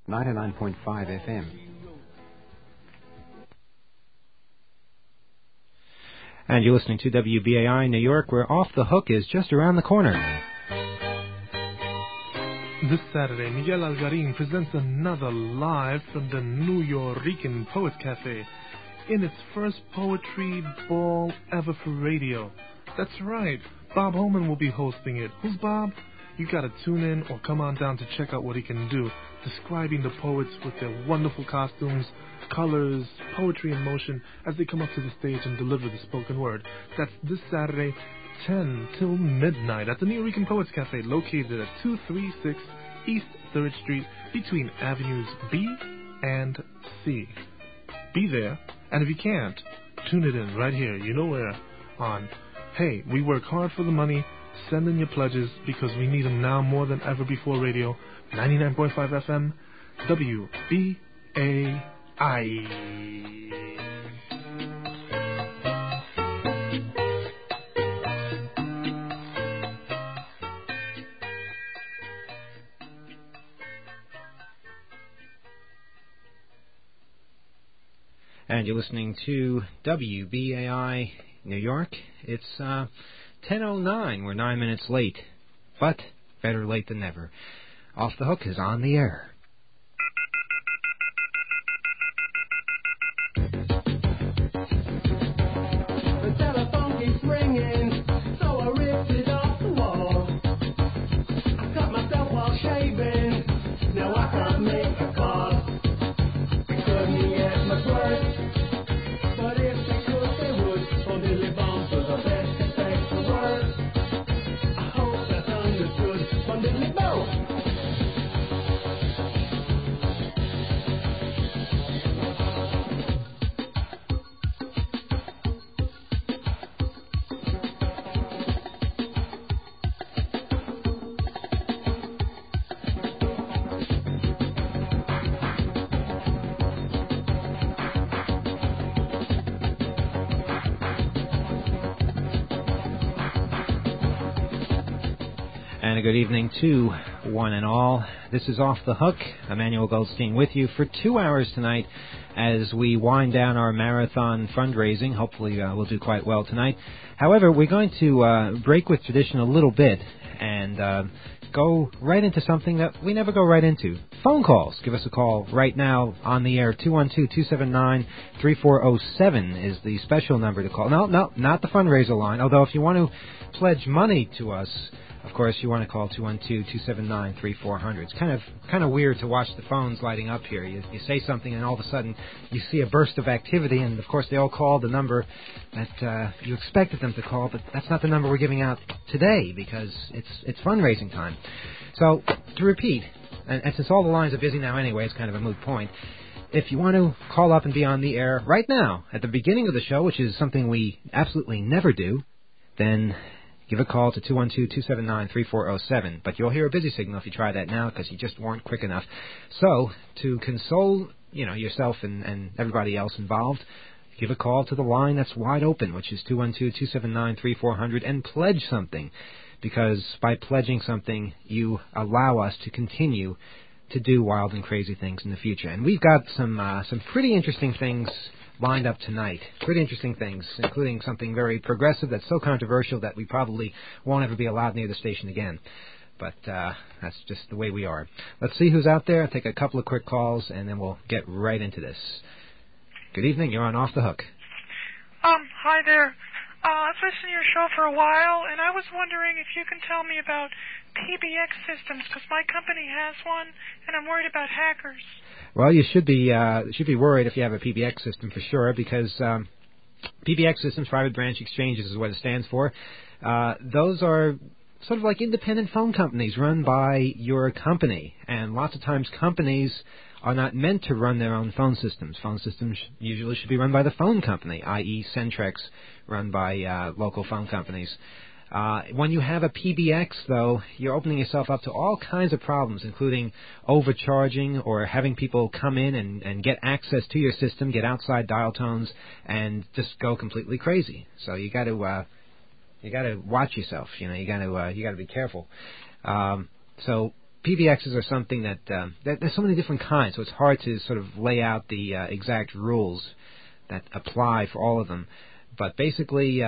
99.5 FM. And you're listening to WBAI New York, where Off the Hook is just around the corner. This Saturday, Miguel Algarin presents another live from the New Yorican Poets Cafe in its first poetry ball ever for radio. That's right, Bob Holman will be hosting it. Who's Bob? You gotta tune in or come on down to check out what he can do, describing the poets with their wonderful costumes, colors, poetry in motion as they come up to the stage and deliver the spoken word. That's this Saturday, 10 till midnight at the New Yorican Poets Cafe, located at 236 East 3rd Street between Avenues B and C. Be there, and if you can't, tune it in right here, you know where, on Hey, We Work Hard for the Money. Send in your pledges because we need them now more than ever before radio. 99.5 FM, WBAI. And you're listening to WBAI New York. It's 10:09. We're 9 minutes late, but better late than never. Off the Hook is on the air. The telephone keeps ringing, so I ripped it off the wall. I cut myself while shaving, now I can't make a call. I couldn't get much work, but if they could, they would. On Billy Bombs was the best effect to work. I hope that's understood. On Billy Bombs. And a good evening to one and all. This is Off the Hook. Emmanuel Goldstein with you for 2 hours tonight as we wind down our marathon fundraising. Hopefully we'll do quite well tonight. However, we're going to break with tradition a little bit and go right into something that we never go right into. Phone calls. Give us a call right now on the air. 212-279-3407 is the special number to call. No, not the fundraiser line. Although if you want to pledge money to us, of course, you want to call 212-279-3400. It's kind of weird to watch the phones lighting up here. You say something, and all of a sudden you see a burst of activity, and, of course, they all call the number that you expected them to call, but that's not the number we're giving out today because it's fundraising time. So, to repeat, and since all the lines are busy now anyway, it's kind of a moot point, if you want to call up and be on the air right now at the beginning of the show, which is something we absolutely never do, then give a call to 212-279-3407. But you'll hear a busy signal if you try that now because you just weren't quick enough. So, to console yourself and everybody else involved, give a call to the line that's wide open, which is 212-279-3400, and pledge something. Because by pledging something, you allow us to continue to do wild and crazy things in the future. And we've got some pretty interesting things lined up tonight. Pretty interesting things, including something very progressive that's so controversial that we probably won't ever be allowed near the station again. But that's just the way we are. Let's see who's out there. I'll take a couple of quick calls, and then we'll get right into this. Good evening. You're on Off the Hook. Hi there. I've listened to your show for a while, and I was wondering if you can tell me about PBX systems, because my company has one, and I'm worried about hackers. Well, you should be worried if you have a PBX system for sure, because PBX systems, private branch exchanges, is what it stands for. Those are sort of like independent phone companies run by your company, and lots of times companies are not meant to run their own phone systems. Phone systems usually should be run by the phone company, i.e. Centrex, run by local phone companies. When you have a PBX, though, you're opening yourself up to all kinds of problems, including overcharging or having people come in and get access to your system, get outside dial tones, and just go completely crazy. So you got to watch yourself. You got to be careful. So PBXs are something that there's so many different kinds, so it's hard to sort of lay out the exact rules that apply for all of them. But basically,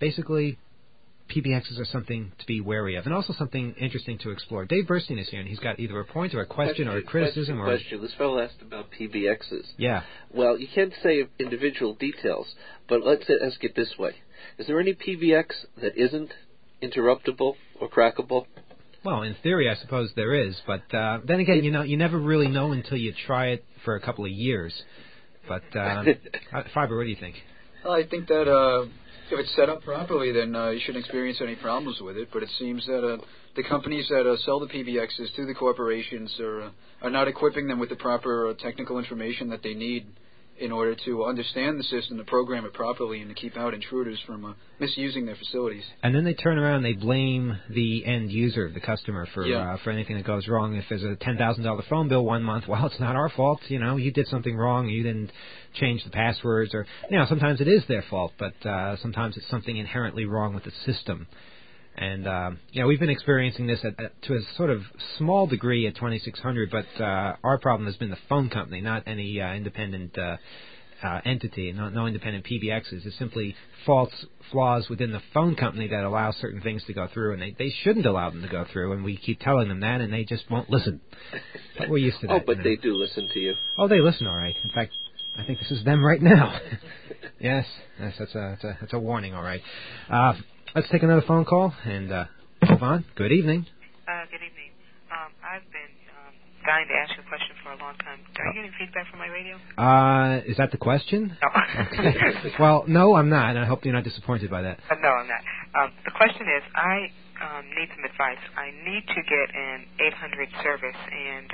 PBXs are something to be wary of, and also something interesting to explore. Dave Burstein is here, and he's got either a point or a question or a criticism. Question. This fellow asked about PBXs. Yeah. Well, you can't say individual details, but let's ask it this way. Is there any PBX that isn't interruptible or crackable? Well, in theory, I suppose there is, but then again, you never really know until you try it for a couple of years. But, Fiber, what do you think? Well, I think that if it's set up properly, then you shouldn't experience any problems with it. But it seems that the companies that sell the PBXs to the corporations are not equipping them with the proper technical information that they need in order to understand the system, to program it properly, and to keep out intruders from misusing their facilities. And then they turn around and they blame the end user, the customer, for anything that goes wrong. If there's a $10,000 phone bill one month, well, it's not our fault. You did something wrong. You didn't change the passwords, or sometimes it is their fault, but sometimes it's something inherently wrong with the system. And we've been experiencing this to a sort of small degree at 2600, but our problem has been the phone company, not any independent entity, no independent PBXs. It's simply flaws within the phone company that allow certain things to go through, and they shouldn't allow them to go through, and we keep telling them that, and they just won't listen. But we're used to that. Oh, but they do listen to you. Oh, they listen all right. In fact, I think this is them right now. Yes, that's a warning, all right. Let's take another phone call, and move on. Good evening. Good evening. I've been dying to ask you a question for a long time. Are you getting feedback from my radio? Is that the question? No. Okay. Well, no, I'm not, and I hope you're not disappointed by that. No, I'm not. The question is, I need some advice. I need to get an 800 service, and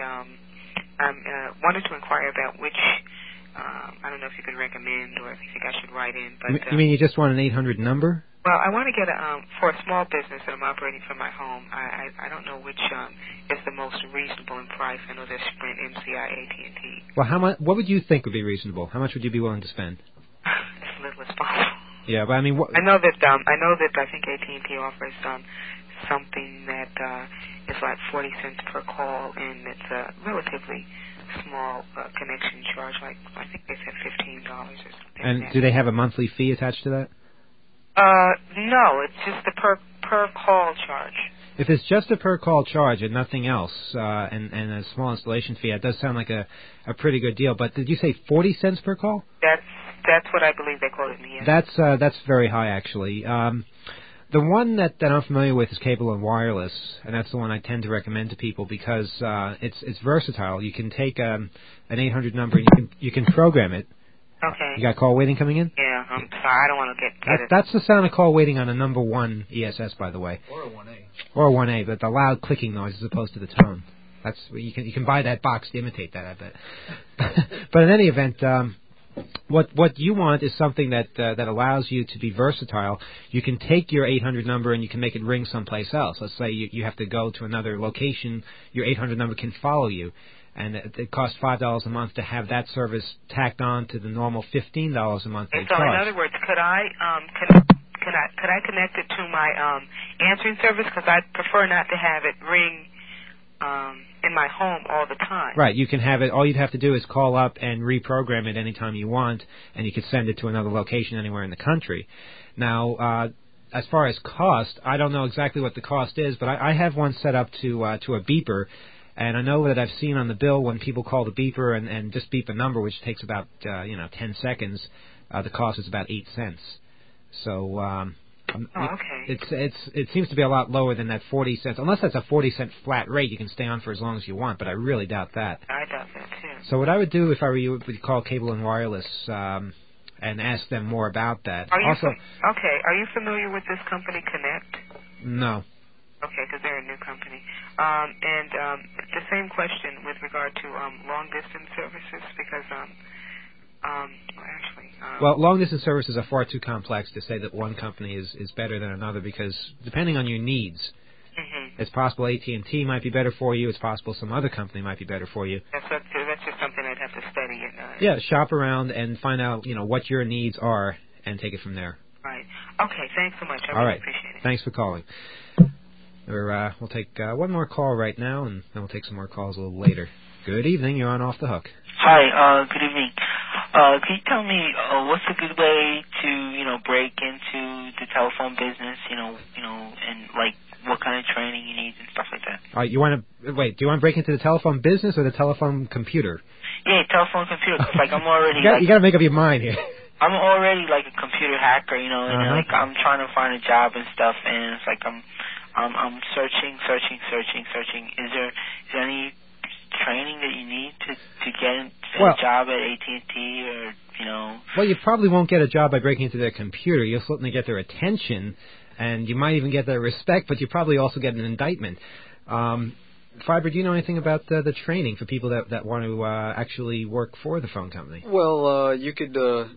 I wanted to inquire about which, I don't know if you could recommend or if you think I should write in. But you mean you just want an 800 number? Well, I want to get for a small business that I'm operating from my home. I don't know which is the most reasonable in price. I know there's Sprint, MCI, AT&T. Well, how much? What would you think would be reasonable? How much would you be willing to spend? As little as possible. Yeah, but I mean, I know that I think AT&T offers something that is like 40 cents per call, and it's a relatively small connection charge. Like I think they said $15 or something. And do they have a monthly fee attached to that? No, it's just the per call charge. If it's just a per call charge and nothing else, and a small installation fee, that does sound like a pretty good deal. But did you say 40 cents per call? That's what I believe they quoted me. Yes. That's very high, actually. The one that I'm familiar with is Cable and Wireless, and that's the one I tend to recommend to people because it's versatile. You can take an 800 number and you can program it. Okay. You got call waiting coming in? Yeah, I'm sorry. I don't want to get it. That's the sound of call waiting on a number 1 ESS, by the way. Or a 1A. Or a 1A, but the loud clicking noise as opposed to the tone. That's you can buy that box to imitate that, I bet. But in any event, what you want is something that allows you to be versatile. You can take your 800 number and you can make it ring someplace else. Let's say you have to go to another location. Your 800 number can follow you. And it costs $5 a month to have that service tacked on to the normal $15 a month they charge. So, in other words, could I connect it to my answering service? Because I prefer not to have it ring in my home all the time. Right. You can have it. All you'd have to do is call up and reprogram it anytime you want, and you could send it to another location anywhere in the country. Now, as far as cost, I don't know exactly what the cost is, but I have one set up to a beeper. And I know that I've seen on the bill when people call the beeper and just beep a number, which takes about 10 seconds, the cost is about 8 cents. So okay. It seems to be a lot lower than that 40 cents. Unless that's a 40-cent flat rate, you can stay on for as long as you want, but I really doubt that. I doubt that, too. So what I would do if I were you would call Cable and Wireless and ask them more about that. Okay. Are you familiar with this company, Connect? No. Okay, because they're a new company. And the same question with regard to long-distance services, because, well, long-distance services are far too complex to say that one company is better than another, because depending on your needs, it's possible AT&T might be better for you. It's possible some other company might be better for you. That's just something I'd have to study. Yeah, shop around and find out, what your needs are and take it from there. Right. Okay, thanks so much. I really appreciate it. Thanks for calling. We'll take one more call right now, and then we'll take some more calls a little later. Good evening. You're on Off the Hook. Hi. Good evening. Can you tell me what's a good way to break into the telephone business? And like what kind of training you need and stuff like that. Do you want to break into the telephone business or the telephone computer? Yeah, telephone computer. 'Cause, like I'm already. You got to make up your mind here. I'm already like a computer hacker, and like I'm trying to find a job and stuff, and it's like I'm searching. Is there any training that you need to get a job at AT&T or Well, you probably won't get a job by breaking into their computer. You'll certainly get their attention, and you might even get their respect, but you probably also get an indictment. Fiber, do you know anything about the training for people that want to actually work for the phone company? Well, you could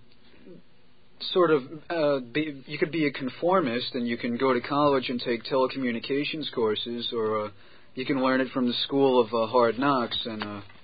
you could be a conformist, and you can go to college and take telecommunications courses, or you can learn it from the school of hard knocks and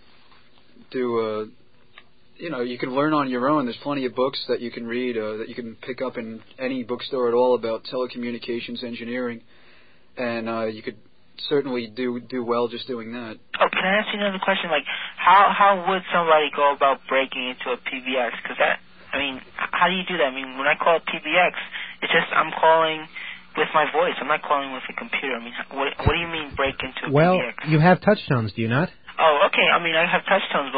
you can learn on your own. There's plenty of books that you can read that you can pick up in any bookstore at all about telecommunications engineering, and you could certainly do well just doing that. Oh, can I ask you another question? Like, how would somebody go about breaking into a PBX? Because how do you do that? I mean, when I call PBX, it's just I'm calling with my voice. I'm not calling with a computer. I mean, what do you mean break into a PBX? Well, you have touch tones, do you not? Oh, okay. I mean, I have touch tones, but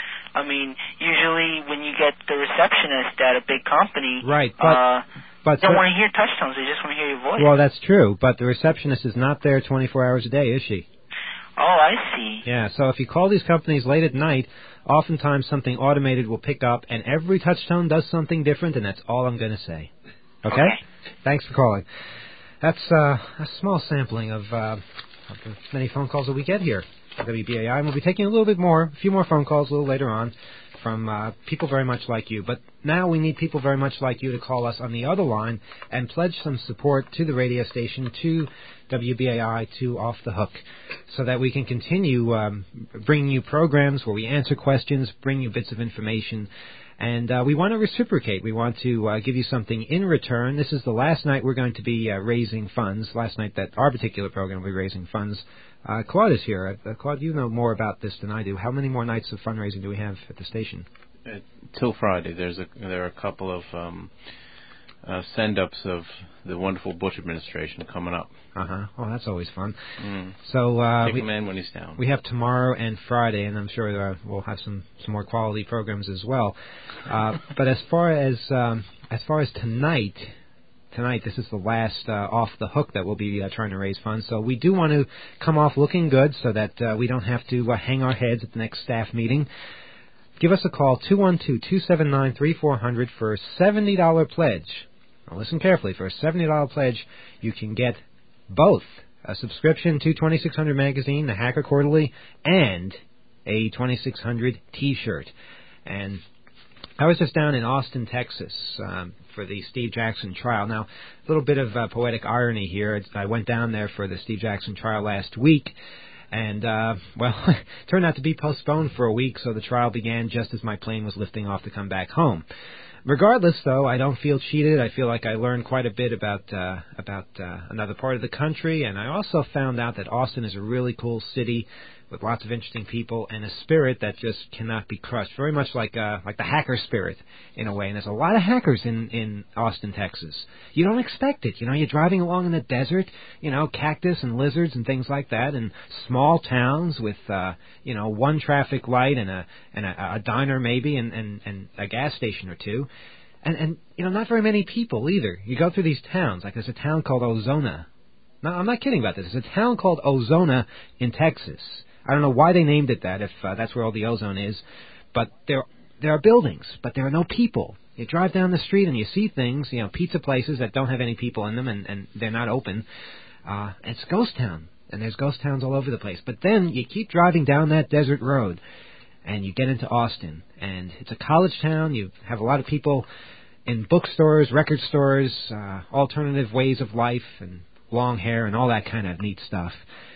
usually when you get the receptionist at a big company, right? But they don't want to hear touch tones. They just want to hear your voice. Well, that's true, but the receptionist is not there 24 hours a day, is she? Oh, I see. Yeah, so if you call these companies late at night, oftentimes something automated will pick up, and every touch tone does something different, and that's all I'm going to say. Okay? Thanks for calling. That's a small sampling of the many phone calls that we get here at WBAI, and we'll be taking a few more phone calls a little later on from people very much like you. But now we need people very much like you to call us on the other line and pledge some support to the radio station, to WBAI, to Off the Hook, so that we can continue bringing you programs where we answer questions, bring you bits of information. And we want to reciprocate. We want to give you something in return. This is the last night we're going to be raising funds. Last night that our particular program will be raising funds. Claude is here. Claude, you know more about this than I do. How many more nights of fundraising do we have at the station? Till Friday. There are a couple of send-ups of the wonderful Bush administration coming up. Oh, that's always fun. So take a man when he's down. We have tomorrow and Friday, and I'm sure we'll have some more quality programs as well. But as far as tonight, this is the last Off the Hook that we'll be trying to raise funds. So we do want to come off looking good so that we don't have to hang our heads at the next staff meeting. Give us a call, 212-279-3400 for a $70 pledge. Now listen carefully. For a $70 pledge, you can get both a subscription to 2600 Magazine, the Hacker Quarterly, and a 2600 T-shirt. And I was just down in Austin, Texas, for the Steve Jackson trial. Now, a little bit of poetic irony here. I went down there for the Steve Jackson trial last week, and, it turned out to be postponed for a week, so the trial began just as my plane was lifting off to come back home. Regardless, though, I don't feel cheated. I feel like I learned quite a bit about another part of the country, and I also found out that Austin is a really cool city with lots of interesting people and a spirit that just cannot be crushed. Very much like the hacker spirit in a way. And there's a lot of hackers in Austin, Texas. You don't expect it. You're driving along in the desert, cactus and lizards and things like that, and small towns with one traffic light and a diner maybe and a gas station or two. And not very many people either. You go through these towns, like there's a town called Ozona. No, I'm not kidding about this. There's a town called Ozona in Texas. I don't know why they named it that, if that's where all the ozone is. But there are buildings, but there are no people. You drive down the street and you see things, pizza places that don't have any people in them and they're not open. It's a ghost town, and there's ghost towns all over the place. But then you keep driving down that desert road, and you get into Austin. And it's a college town. You have a lot of people in bookstores, record stores, alternative ways of life, and long hair, and all that kind of neat stuff.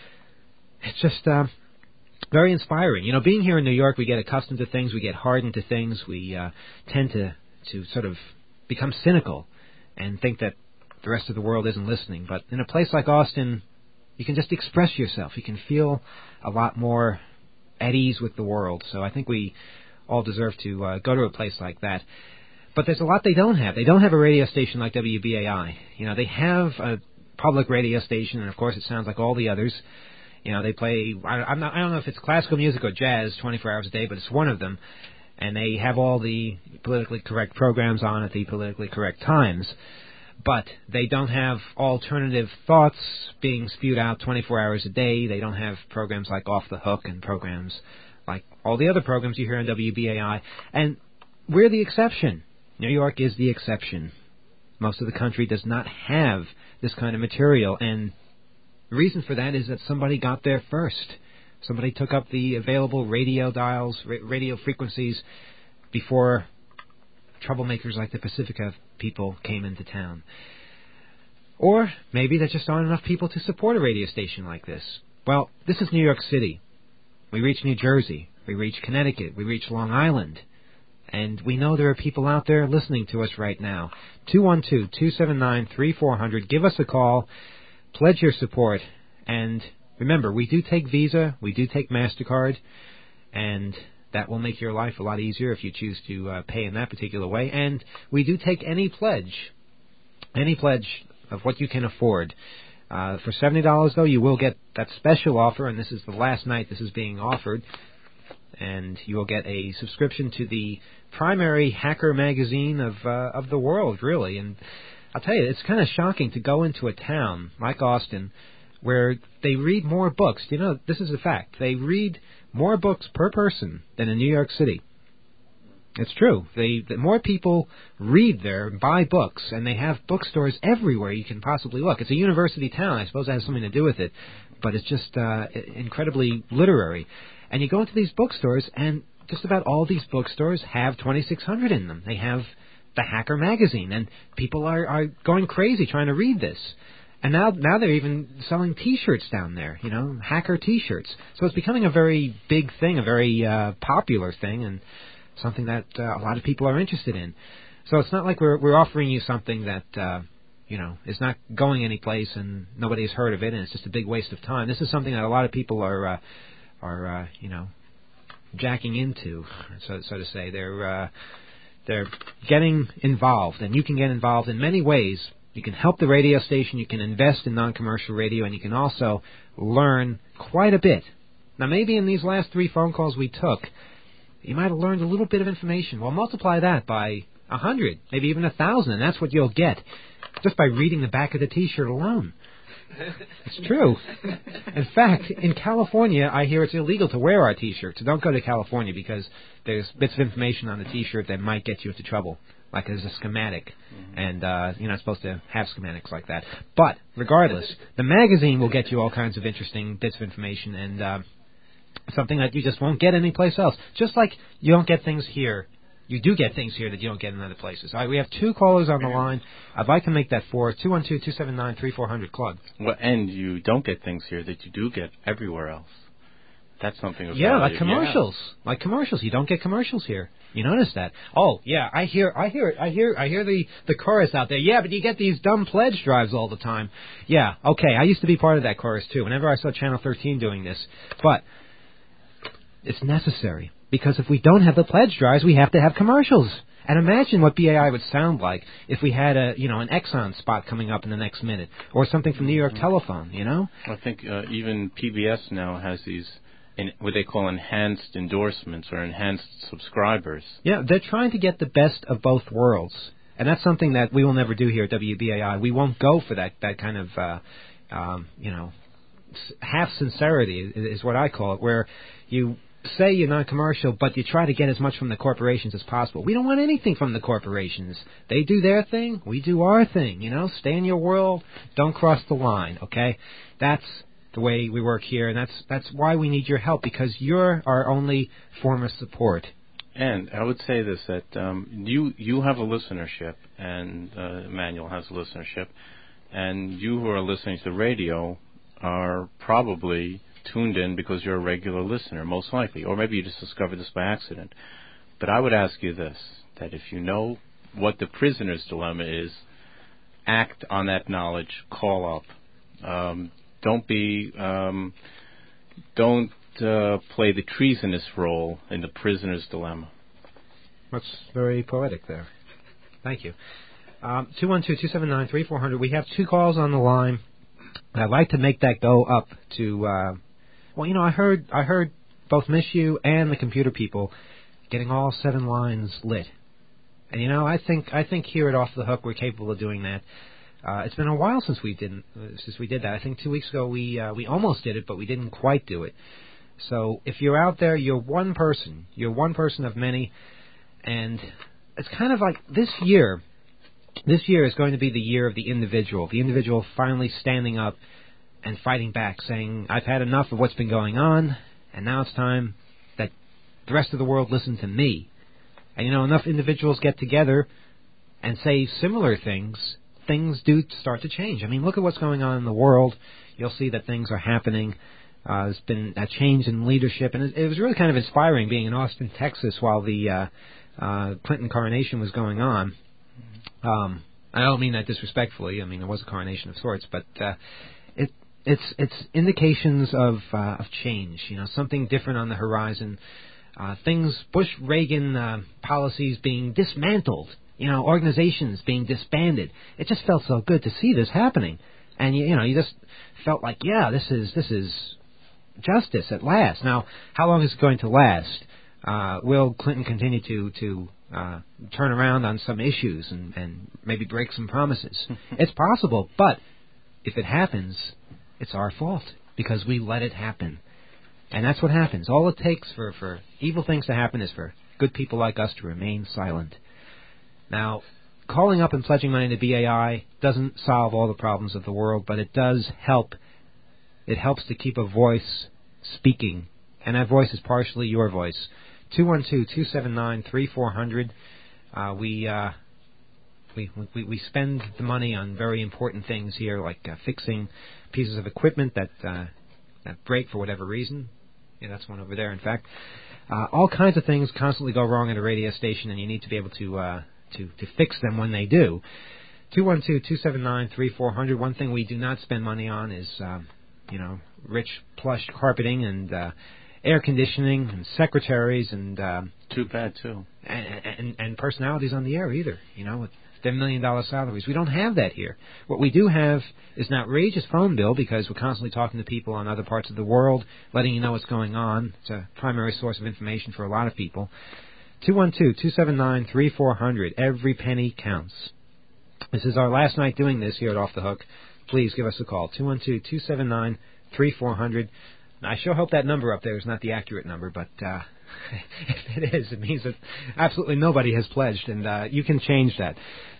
It's just very inspiring. Being here in New York, we get accustomed to things, we get hardened to things, we tend to sort of become cynical and think that the rest of the world isn't listening. But in a place like Austin, You can just express yourself. You can feel a lot more at ease with the world. So I think we all deserve to go to a place like that. But there's a lot they don't have. They don't have a radio station like WBAI. They have a public radio station, and of course it sounds like all the others. They play, I don't know if it's classical music or jazz 24 hours a day, but it's one of them. And they have all the politically correct programs on at the politically correct times. But they don't have alternative thoughts being spewed out 24 hours a day. They don't have programs like Off the Hook and programs like all the other programs you hear on WBAI. And we're the exception. New York is the exception. Most of the country does not have this kind of material. And the reason for that is that somebody got there first. Somebody took up the available radio dials, radio frequencies, before troublemakers like the Pacifica people came into town. Or maybe there just aren't enough people to support a radio station like this. Well, this is New York City. We reach New Jersey. We reach Connecticut. We reach Long Island. And we know there are people out there listening to us right now. 212-279-3400. Give us a call. Pledge your support. And remember, we do take Visa. We do take MasterCard. And that will make your life a lot easier if you choose to pay in that particular way. And we do take any pledge of what you can afford. For $70, though, you will get that special offer, and this is the last night this is being offered. And you will get a subscription to the primary hacker magazine of the world, really. And I'll tell you, it's kind of shocking to go into a town like Austin where they read more books. This is a fact. They read more books per person than in New York City. It's true. The more people read there, buy books, and they have bookstores everywhere you can possibly look. It's a university town. I suppose that has something to do with it. But it's just incredibly literary. And you go into these bookstores, and just about all these bookstores have 2600 in them. They have the Hacker magazine, and people are going crazy trying to read this. And now they're even selling T-shirts down there, Hacker T-shirts. So it's becoming a very big thing, a very popular thing, and something that a lot of people are interested in. So it's not like we're offering you something that is not going anyplace and nobody has heard of it, and it's just a big waste of time. This is something that a lot of people are jacking into, so to say. They're getting involved, and you can get involved in many ways. You can help the radio station, you can invest in non-commercial radio, and you can also learn quite a bit. Now, maybe in these last 3 phone calls we took, you might have learned a little bit of information. Well, multiply that by 100, maybe even 1,000, and that's what you'll get just by reading the back of the T-shirt alone. It's true. In fact, in California, I hear it's illegal to wear our T-shirts. So don't go to California because there's bits of information on the T-shirt that might get you into trouble. Like there's a schematic, and you're not supposed to have schematics like that. But regardless, the magazine will get you all kinds of interesting bits of information and something that you just won't get anyplace else. Just like you don't get things here. You do get things here that you don't get in other places. All right, we have 2 callers on the line. I'd like to make that 4. 212-279-3400, Claude. Well, and you don't get things here that you do get everywhere else. That's something of value. Yeah, like commercials. Like commercials. You don't get commercials here. You notice that? Oh, yeah, I hear the chorus out there. Yeah, but you get these dumb pledge drives all the time. Yeah, okay, I used to be part of that chorus too. Whenever I saw Channel 13 doing this, but it's necessary because if we don't have the pledge drives, we have to have commercials. And imagine what BAI would sound like if we had an Exxon spot coming up in the next minute, or something from New York Telephone. I think even PBS now has these. What they call enhanced endorsements or enhanced subscribers. Yeah, they're trying to get the best of both worlds. And that's something that we will never do here at WBAI. We won't go for that kind of, half sincerity is what I call it, where you say you're non-commercial, but you try to get as much from the corporations as possible. We don't want anything from the corporations. They do their thing, we do our thing, Stay in your world, don't cross the line, okay? That's the way we work here, and that's why we need your help, because you're our only form of support. And I would say this, that you have a listenership, and Emmanuel has a listenership, and you who are listening to the radio are probably tuned in because you're a regular listener, most likely, or maybe you just discovered this by accident. But I would ask you this, that if you know what the prisoner's dilemma is, act on that knowledge, call up. don't play the treasonous role in the prisoner's dilemma. That's very poetic there. Thank you. 212-279-3400. We have 2 calls on the line. I'd like to make that go up to. I heard both Miss You and the computer people getting all 7 lines lit. And I think here at Off the Hook we're capable of doing that. It's been a while since we did that. I think 2 weeks ago we almost did it, but we didn't quite do it. So if you're out there, you're one person. You're one person of many, and it's kind of like this year. This year is going to be the year of the individual. The individual finally standing up and fighting back, saying, "I've had enough of what's been going on, and now it's time that the rest of the world listen to me." And enough individuals get together and say similar things do start to change. I mean, look at what's going on in the world. You'll see that things are happening. There's been a change in leadership, and it was really kind of inspiring being in Austin, Texas, while the Clinton coronation was going on. I don't mean that disrespectfully. I mean, it was a coronation of sorts, but it's indications of change. Something different on the horizon. Bush-Reagan policies being dismantled. Organizations being disbanded. It just felt so good to see this happening, and you just felt like, yeah, this is justice at last. Now, how long is it going to last? Will Clinton continue to turn around on some issues and maybe break some promises? It's possible, but if it happens, it's our fault because we let it happen. And that's what happens. All it takes for evil things to happen is for good people like us to remain silent. Now, calling up and pledging money to BAI doesn't solve all the problems of the world, but it does help. It helps to keep a voice speaking, and that voice is partially your voice. 212-279-3400. We spend the money on very important things here, like fixing pieces of equipment that break for whatever reason. Yeah, that's one over there, in fact. All kinds of things constantly go wrong at a radio station, and you need to be able to fix them when they do. 212-279-3400. One thing we do not spend money on is, rich plush carpeting and air conditioning and secretaries and too bad too, and personalities on the air either. With their $1 million salaries, we don't have that here. What we do have is an outrageous phone bill because we're constantly talking to people on other parts of the world, letting you know what's going on. It's a primary source of information for a lot of people. 212-279-3400. Every penny counts. This is our last night doing this here at Off the Hook. Please give us a call. 212-279-3400. I sure hope that number up there is not the accurate number, but if it is, it means that absolutely nobody has pledged, and you can change that.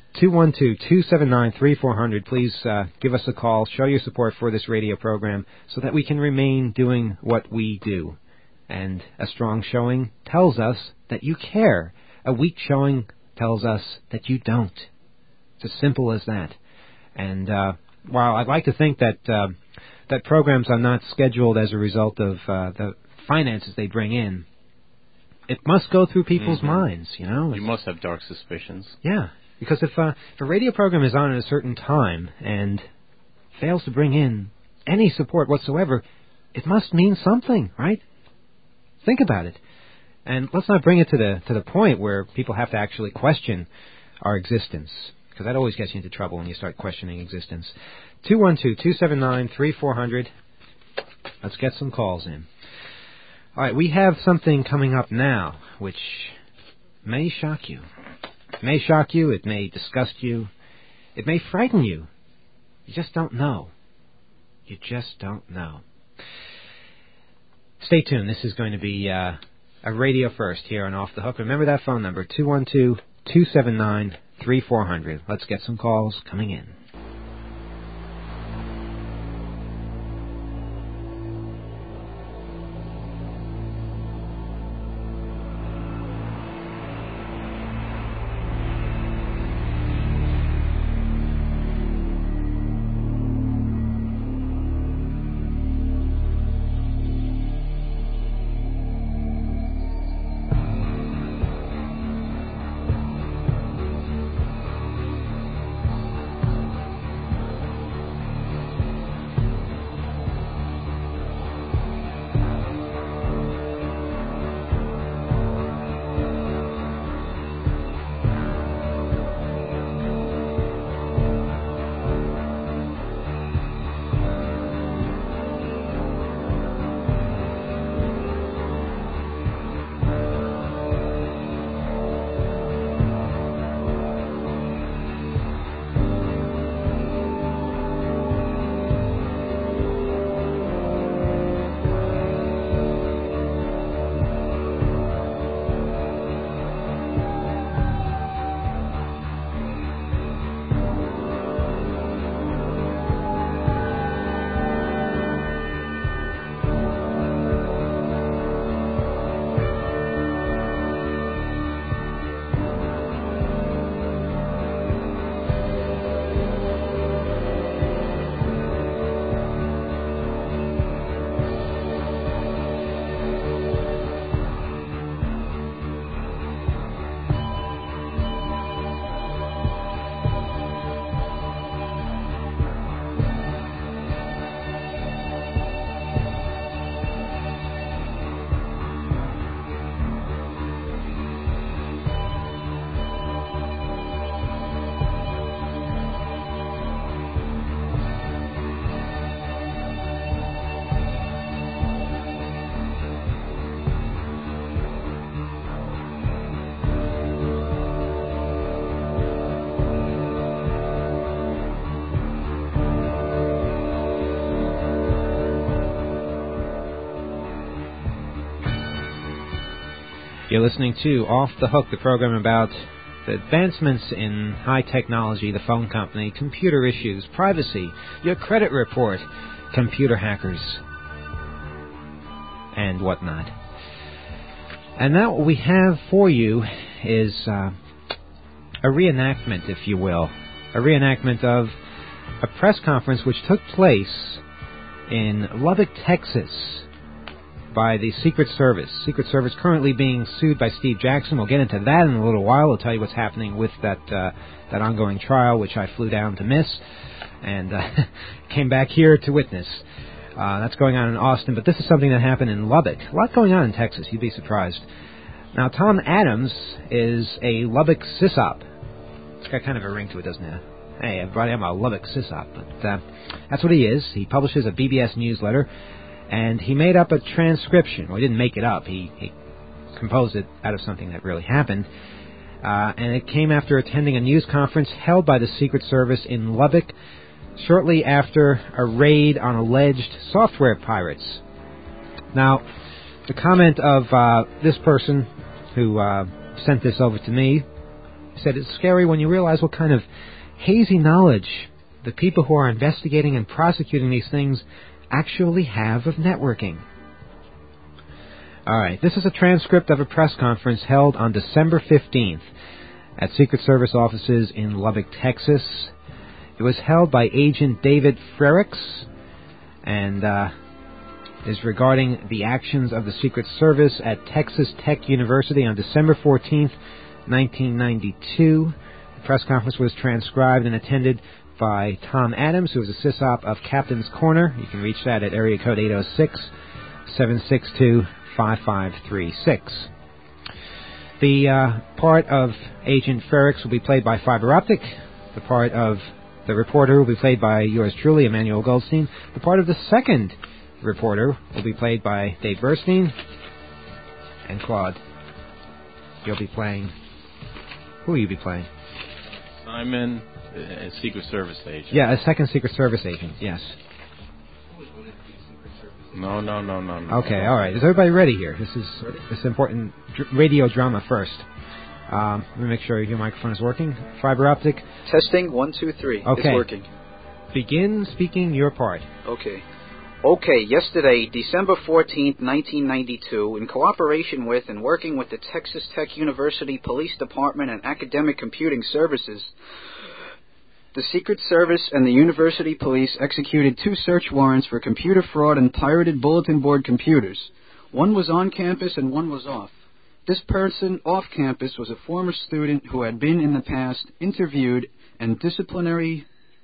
212-279-3400. Please give us a call. Show your support for this radio program so that we can remain doing what we do. And a strong showing tells us that you care. A weak showing tells us that you don't. It's as simple as that. And while I'd like to think that that programs are not scheduled as a result of the finances they bring in, it must go through people's minds, You must have dark suspicions. Yeah, because if a radio program is on at a certain time and fails to bring in any support whatsoever, it must mean something, right? Think about it. And let's not bring it to the point where people have to actually question our existence, because that always gets you into trouble when you start questioning existence. 212-279-3400. Let's get some calls in. All right, we have something coming up now which may shock you. It may shock you. It may disgust you. It may frighten you. You just don't know. You just don't know. Stay tuned. This is going to be a radio first here on Off the Hook. Remember that phone number, 212-279-3400. Let's get some calls coming in. You're listening to Off the Hook, the program about the advancements in high technology, the phone company, computer issues, privacy, your credit report, computer hackers, and whatnot. And now what we have for you is a reenactment, if you will, a reenactment of a press conference which took place in Lubbock, Texas, by the Secret Service. Secret Service currently being sued by Steve Jackson. We'll get into that in a little while. I'll tell you what's happening with that ongoing trial, which I flew down to miss and came back here to witness. That's going on in Austin, but this is something that happened in Lubbock. A lot going on in Texas. You'd be surprised. Now, Tom Adams is a Lubbock sysop. It's got kind of a ring to it, doesn't it? Hey, everybody, I'm a Lubbock sysop. But that's what he is. He publishes a BBS newsletter. And he made up a transcription. Well, he didn't make it up. He composed it out of something that really happened. And it came after attending a news conference held by the Secret Service in Lubbock shortly after a raid on alleged software pirates. Now, the comment of this person who sent this over to me said, it's scary when you realize what kind of hazy knowledge the people who are investigating and prosecuting these things actually have of networking. All right, this is a transcript of a press conference held on December 15th at Secret Service offices in Lubbock, Texas. It was held by Agent David Frericks and is regarding the actions of the Secret Service at Texas Tech University on December 14th, 1992. The press conference was transcribed and attended by Tom Adams, who is a sysop of Captain's Corner. You can reach that at area code 806-762-5536. The part of Agent Frericks will be played by Fiber Optic. The part of the reporter will be played by yours truly, Emmanuel Goldstein. The part of the second reporter will be played by Dave Burstein. And Claude, you'll be playing... Who will you be playing? Simon... A Secret Service agent. Yeah, a second Secret Service agent, yes. No. Okay, all right. Is everybody ready here? This is important radio drama first. Let me make sure your microphone is working. Fiber Optic. Testing, 1, 2, 3. Okay. It's working. Begin speaking your part. Okay, yesterday, December 14th, 1992, in cooperation with and working with the Texas Tech University Police Department and Academic Computing Services, the Secret Service and the University Police executed 2 search warrants for computer fraud and pirated bulletin board computers. One was on campus and one was off. This person off campus was a former student who had been in the past interviewed and disciplinary...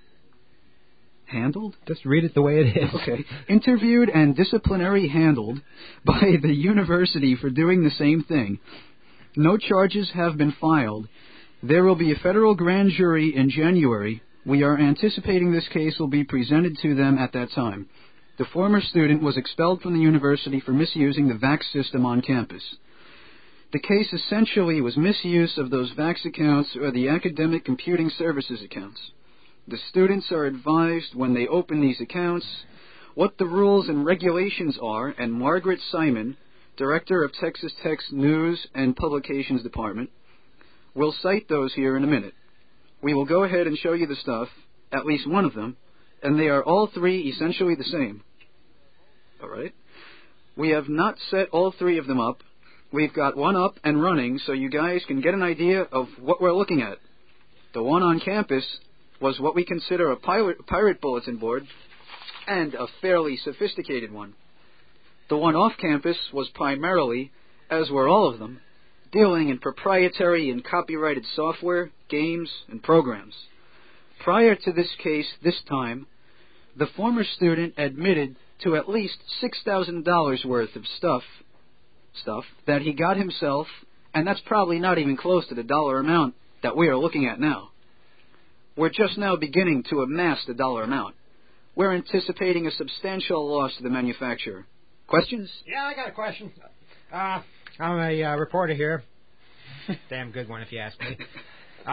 handled? Just read it the way it is. Okay. Interviewed and disciplinary handled by the university for doing the same thing. No charges have been filed. There will be a federal grand jury in January. We are anticipating this case will be presented to them at that time. The former student was expelled from the university for misusing the VAX system on campus. The case essentially was misuse of those VAX accounts or the Academic Computing Services accounts. The students are advised when they open these accounts what the rules and regulations are, and Margaret Simon, Director of Texas Tech's News and Publications Department, will cite those here in a minute. We will go ahead and show you the stuff, at least one of them, and they are all 3 essentially the same. All right? We have not set all 3 of them up. We've got one up and running so you guys can get an idea of what we're looking at. The one on campus was what we consider a pirate bulletin board, and a fairly sophisticated one. The one off campus was primarily, as were all of them, dealing in proprietary and copyrighted software, games, and programs. Prior to this case this time, the former student admitted to at least $6,000 worth of stuff that he got himself, and that's probably not even close to the dollar amount that we are looking at now. We're just now beginning to amass the dollar amount. We're anticipating a substantial loss to the manufacturer. Questions? Yeah, I got a question. I'm a reporter here. Damn good one, if you ask me.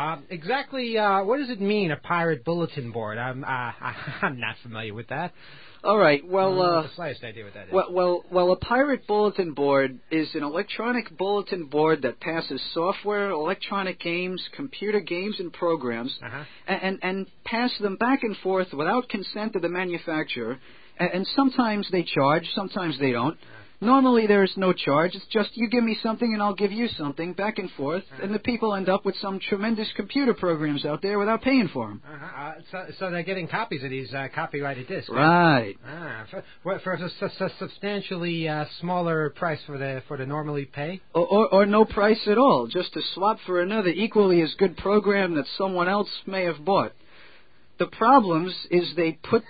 Exactly, what does it mean, a pirate bulletin board? I'm not familiar with that. All right. I Well, don't have the slightest idea what that is. Well, a pirate bulletin board is an electronic bulletin board that passes software, electronic games, computer games, and programs, and pass them back and forth without consent of the manufacturer. And sometimes they charge, sometimes they don't. Normally there is no charge. It's just you give me something and I'll give you something, back and forth, and the people end up with some tremendous computer programs out there without paying for them. So they're getting copies of these copyrighted discs. Right. For a substantially smaller price for the normally pay? Or no price at all, just to swap for another equally as good program that someone else may have bought. The problems is they put...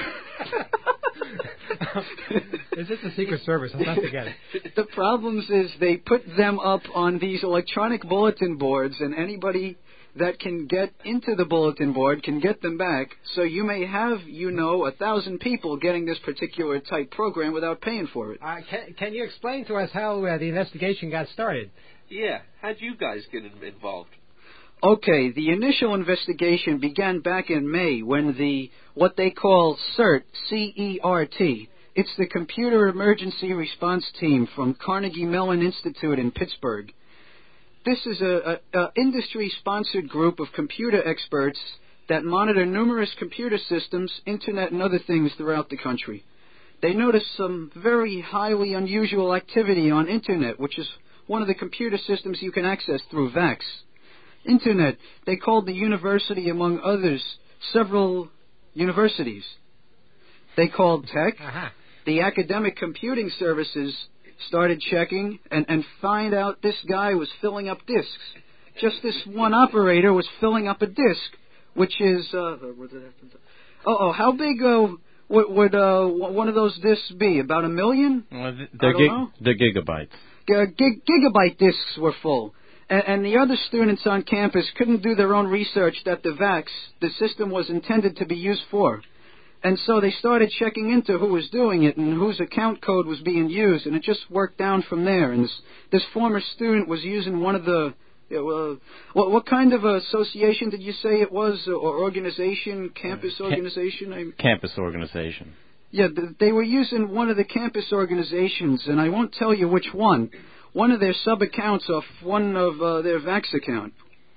Is this the Secret Service? I'll have to get it. The problems is they put them up on these electronic bulletin boards, and anybody that can get into the bulletin board can get them back. So you may have, 1,000 people getting this particular type program without paying for it. Can you explain to us how the investigation got started? Yeah, how'd you guys get involved? Okay, the initial investigation began back in May when what they call CERT, C-E-R-T. It's the Computer Emergency Response Team from Carnegie Mellon Institute in Pittsburgh. This is a industry-sponsored group of computer experts that monitor numerous computer systems, internet, and other things throughout the country. They noticed some very highly unusual activity on internet, which is one of the computer systems you can access through VAX. Internet, they called the university, among others, several universities. They called tech. The academic computing services started checking and find out this guy was filling up disks. Just this one operator was filling up a disk, which is... how big would one of those disks be? About 1 million? They're gigabytes. Gigabyte disks were full. And the other students on campus couldn't do their own research that the VAX, the system, was intended to be used for. And so they started checking into who was doing it and whose account code was being used, and it just worked down from there. And this former student was using one of the... what kind of association did you say it was, or organization, campus organization? Campus organization. Yeah, they were using one of the campus organizations, and I won't tell you which one. One of their sub-accounts off one of their VAX account.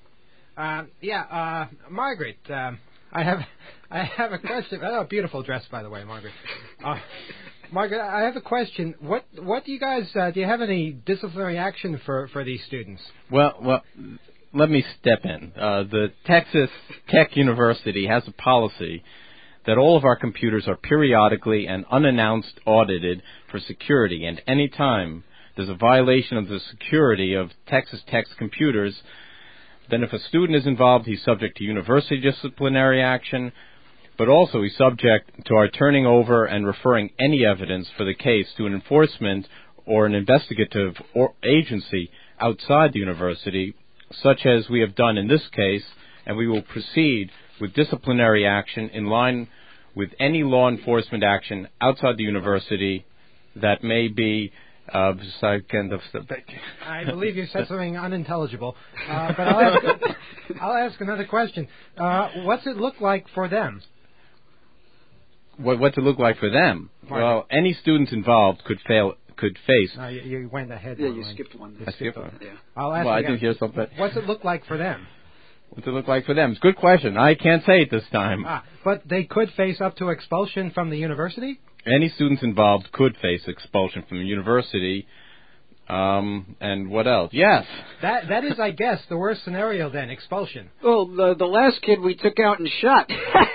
Margaret, I have a question. Oh, beautiful dress, by the way, Margaret. Margaret, I have a question. What do you guys, do you have any disciplinary action for these students? Well, let me step in. The Texas Tech University has a policy that all of our computers are periodically and unannounced audited for security, and any time there's a violation of the security of Texas Tech's computers, then if a student is involved, he's subject to university disciplinary action, but also he's subject to our turning over and referring any evidence for the case to an enforcement or an investigative agency outside the university, such as we have done in this case, and we will proceed with disciplinary action in line with any law enforcement action outside the university that may be I believe you said something unintelligible, but I'll ask another question. What's it look like for them? What's it look like for them? Margaret. Well, any students involved could face. No, you went ahead. Yeah, you skipped one. I skipped one. Yeah. I'll ask. Well, I didn't hear something. What's it look like for them? What's it look like for them? It's a good question. I can't say it this time. But they could face up to expulsion from the university? Any students involved could face expulsion from the university. And what else? Yes. That is, I guess, the worst scenario then, expulsion. Well, the last kid we took out and shot.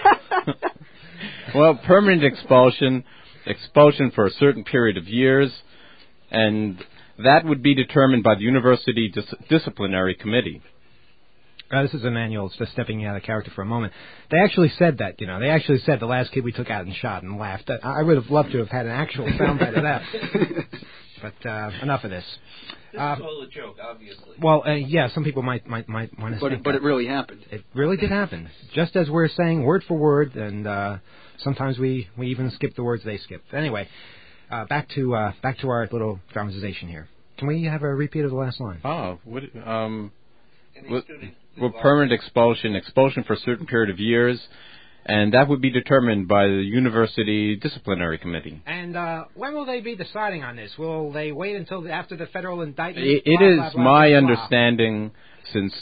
Well, permanent expulsion for a certain period of years, and that would be determined by the university disciplinary committee. This is Emmanuel, just stepping out of character for a moment. They actually said that, They actually said the last kid we took out and shot and laughed. I would have loved to have had an actual soundbite of that. But enough of this. This is all a joke, obviously. Well, yeah, some people might want to think But it really happened. It really did happen. Just as we're saying word for word, and sometimes we even skip the words they skipped. Anyway, back to our little dramatization here. Can we have a repeat of the last line? Permanent expulsion for a certain period of years, and that would be determined by the university disciplinary committee. And when will they be deciding on this? Will they wait until after the federal indictment? It Blah, is blah, blah, my blah, blah. understanding, since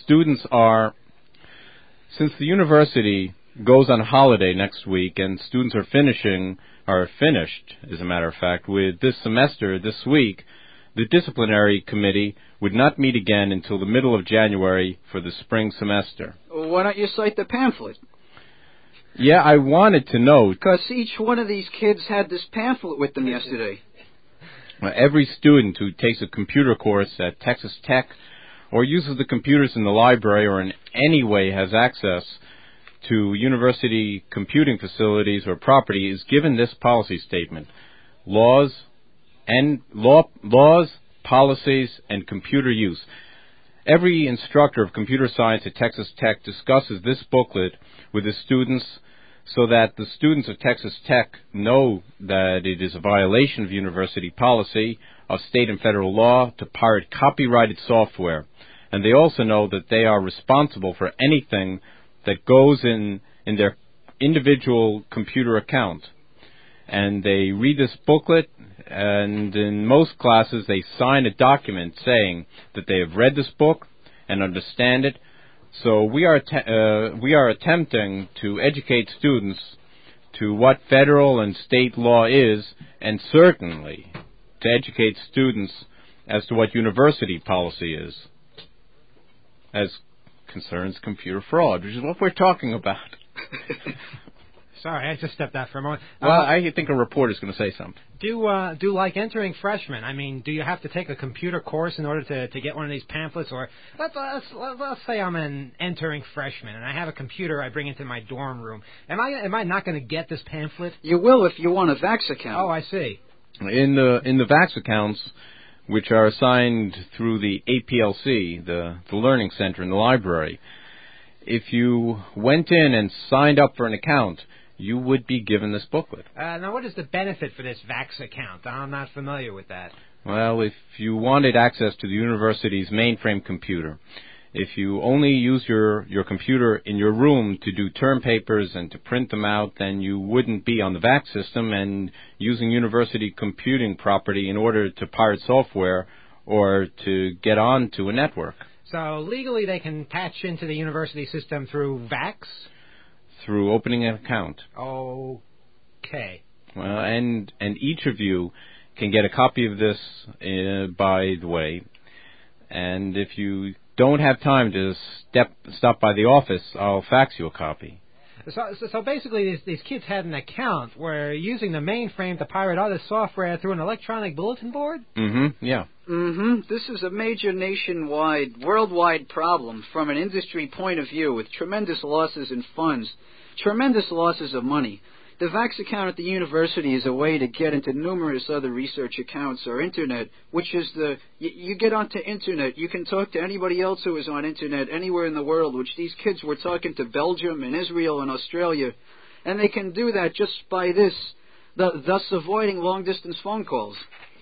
the university goes on holiday next week and students are finished, as a matter of fact, with this semester this week, the disciplinary committee would not meet again until the middle of January for the spring semester. Why don't you cite the pamphlet? Yeah, I wanted to know. Because each one of these kids had this pamphlet with them yesterday. Every student who takes a computer course at Texas Tech or uses the computers in the library or in any way has access to university computing facilities or property is given this policy statement: laws, policies, and computer use. Every instructor of computer science at Texas Tech discusses this booklet with the students so that the students of Texas Tech know that it is a violation of university policy, of state and federal law, to pirate copyrighted software. And they also know that they are responsible for anything that goes in their individual computer account. And they read this booklet, and in most classes they sign a document saying that they have read this book and understand it. So we are attempting to educate students to what federal and state law is, and certainly to educate students as to what university policy is, as concerns computer fraud, which is what we're talking about. Sorry, I just stepped out for a moment. Well, I think a reporter's going to say something. Do like entering freshmen? I mean, do you have to take a computer course in order to get one of these pamphlets? Or let's say I'm an entering freshman and I have a computer I bring into my dorm room. Am I not going to get this pamphlet? You will if you want a VAX account. Oh, I see. In the VAX accounts, which are assigned through the APLC, the Learning Center in the library, if you went in and signed up for an account, you would be given this booklet. Now, what is the benefit for this VAX account? I'm not familiar with that. Well, if you wanted access to the university's mainframe computer, if you only use your computer in your room to do term papers and to print them out, then you wouldn't be on the VAX system and using university computing property in order to pirate software or to get on to a network. So legally they can patch into the university system through VAX? Through opening an account. Okay. Well, and each of you can get a copy of this, by the way. And if you don't have time to stop by the office, I'll fax you a copy. So basically, these kids had an account where using the mainframe to pirate other software through an electronic bulletin board? Mm-hmm, yeah. Mm-hmm. This is a major nationwide, worldwide problem from an industry point of view with tremendous losses in funds, tremendous losses of money. The VAX account at the university is a way to get into numerous other research accounts or Internet, which is you get onto Internet, you can talk to anybody else who is on Internet anywhere in the world, which these kids were talking to Belgium and Israel and Australia, and they can do that just by this, thus avoiding long-distance phone calls.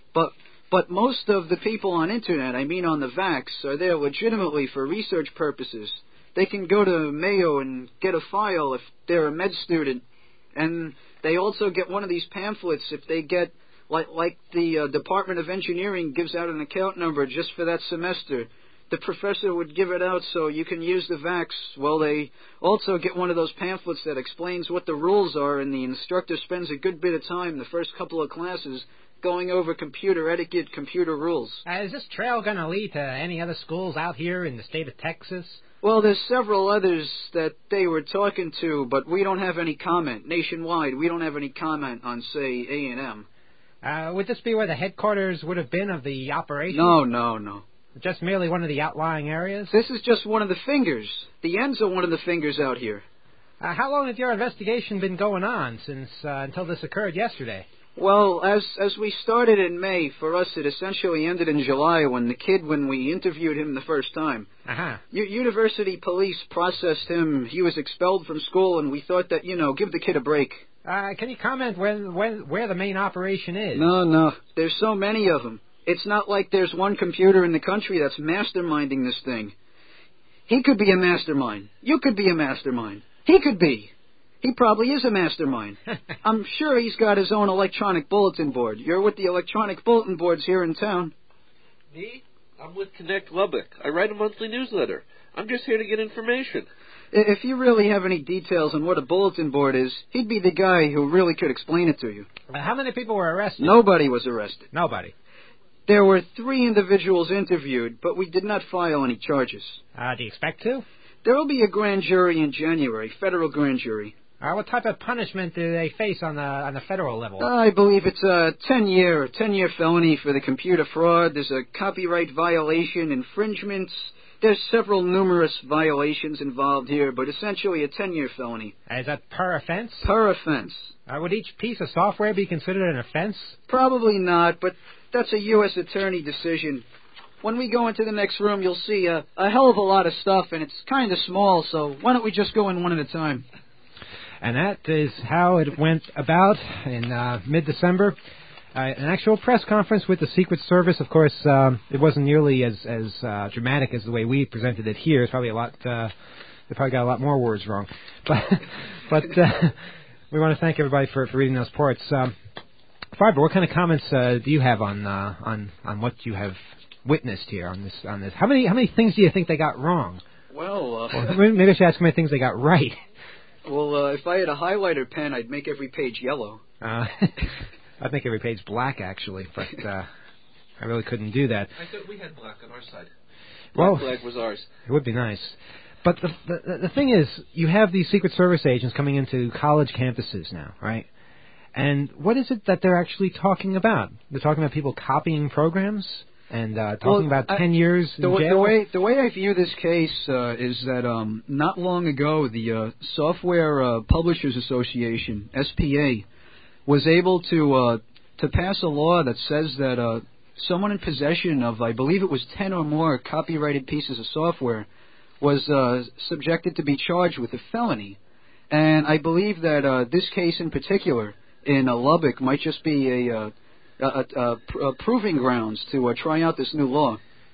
But most of the people on Internet, I mean on the VAX, are there legitimately for research purposes. They can go to Mayo and get a file if they're a med student. And they also get one of these pamphlets if they get, like the Department of Engineering gives out an account number just for that semester. The professor would give it out so you can use the VAX. Well, they also get one of those pamphlets that explains what the rules are, and the instructor spends a good bit of time the first couple of classes going over computer etiquette, computer rules. Is this trail going to lead to any other schools out here in the state of Texas? Well, there's several others that they were talking to, but we don't have any comment. Nationwide, we don't have any comment on, say, A&M. Would this be where the headquarters would have been of the operation? No. Just merely one of the outlying areas? This is just one of the fingers. The ends are one of the fingers out here. How long has your investigation been going on since until this occurred yesterday? Well, as we started in May, for us it essentially ended in July when we interviewed him the first time. Uh-huh. University police processed him. He was expelled from school, and we thought that, give the kid a break. Can you comment where the main operation is? No. There's so many of them. It's not like there's one computer in the country that's masterminding this thing. He could be a mastermind. You could be a mastermind. He could be. He probably is a mastermind. I'm sure he's got his own electronic bulletin board. You're with the electronic bulletin boards here in town. Me? I'm with Connect Lubbock. I write a monthly newsletter. I'm just here to get information. If you really have any details on what a bulletin board is, he'd be the guy who really could explain it to you. How many people were arrested? Nobody was arrested. Nobody. There were 3 individuals interviewed, but we did not file any charges. Do you expect to? There will be a grand jury in January, federal grand jury. What type of punishment do they face on the federal level? I believe it's a 10-year felony for the computer fraud. There's a copyright violation, infringements. There's several numerous violations involved here, but essentially a 10-year felony. Is that per offense? Per offense. Would each piece of software be considered an offense? Probably not, but that's a U.S. attorney decision. When we go into the next room, you'll see a hell of a lot of stuff, and it's kind of small, so why don't we just go in one at a time? And that is how it went about in mid-December. An actual press conference with the Secret Service. Of course, it wasn't nearly as dramatic as the way we presented it here. It's probably a lot. They probably got a lot more words wrong. But we want to thank everybody for reading those parts. Farber, what kind of comments do you have on what you have witnessed here on this? How many things do you think they got wrong? Well, maybe I should ask how many things they got right. Well, if I had a highlighter pen, I'd make every page yellow. I'd make every page black, actually, but I really couldn't do that. I thought we had black on our side. Black flag was ours. It would be nice. But the thing is, you have these Secret Service agents coming into college campuses now, right? And what is it that they're actually talking about? They're talking about people copying programs and talking about 10 years in jail? The way I view this case is that not long ago, the Software Publishers Association, SPA, was able to pass a law that says that someone in possession of, I believe it was 10 or more copyrighted pieces of software was subjected to be charged with a felony. And I believe that this case in particular in Lubbock might just be a proving grounds to try out this new law.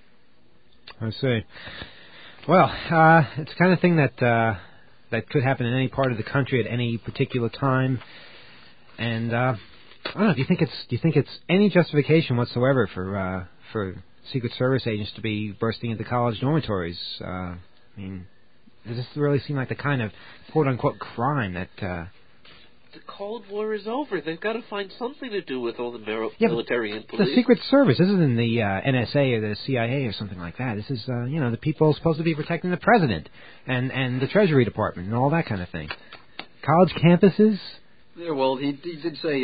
I see. Well, it's the kind of thing that could happen in any part of the country at any particular time. And I don't know. Do you think it's any justification whatsoever for Secret Service agents to be bursting into college dormitories? I mean, does this really seem like the kind of quote unquote crime that? The Cold War is over. They've got to find something to do with all the military and police. The Secret Service. This isn't the NSA or the CIA or something like that. This is the people supposed to be protecting the president and the Treasury Department and all that kind of thing. College campuses. Yeah, well, he did say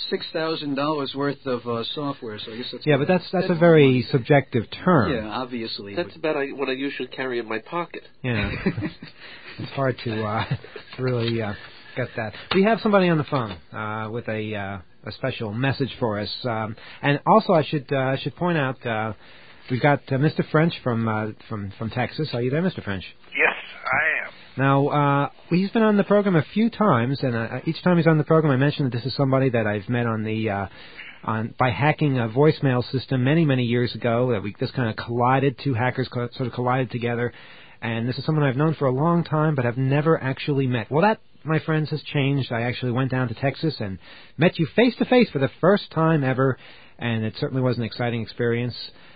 $6,000 worth of software, so I guess that's... Yeah, but that's a very subjective term. Yeah, obviously. That's about what I usually carry in my pocket. Yeah. It's hard to really get that. We have somebody on the phone with a special message for us. And also, I should point out, we've got Mr. French from Texas. Are you there, Mr. French? Yes, I am. Now, he's been on the program a few times, and each time he's on the program, I mention that this is somebody that I've met on the by hacking a voicemail system many years ago. That we just kind of collided, two hackers sort of collided together, and this is someone I've known for a long time, but I've never actually met. Well, that, my friends, has changed. I actually went down to Texas and met you face to face for the first time ever, and it certainly was an exciting experience.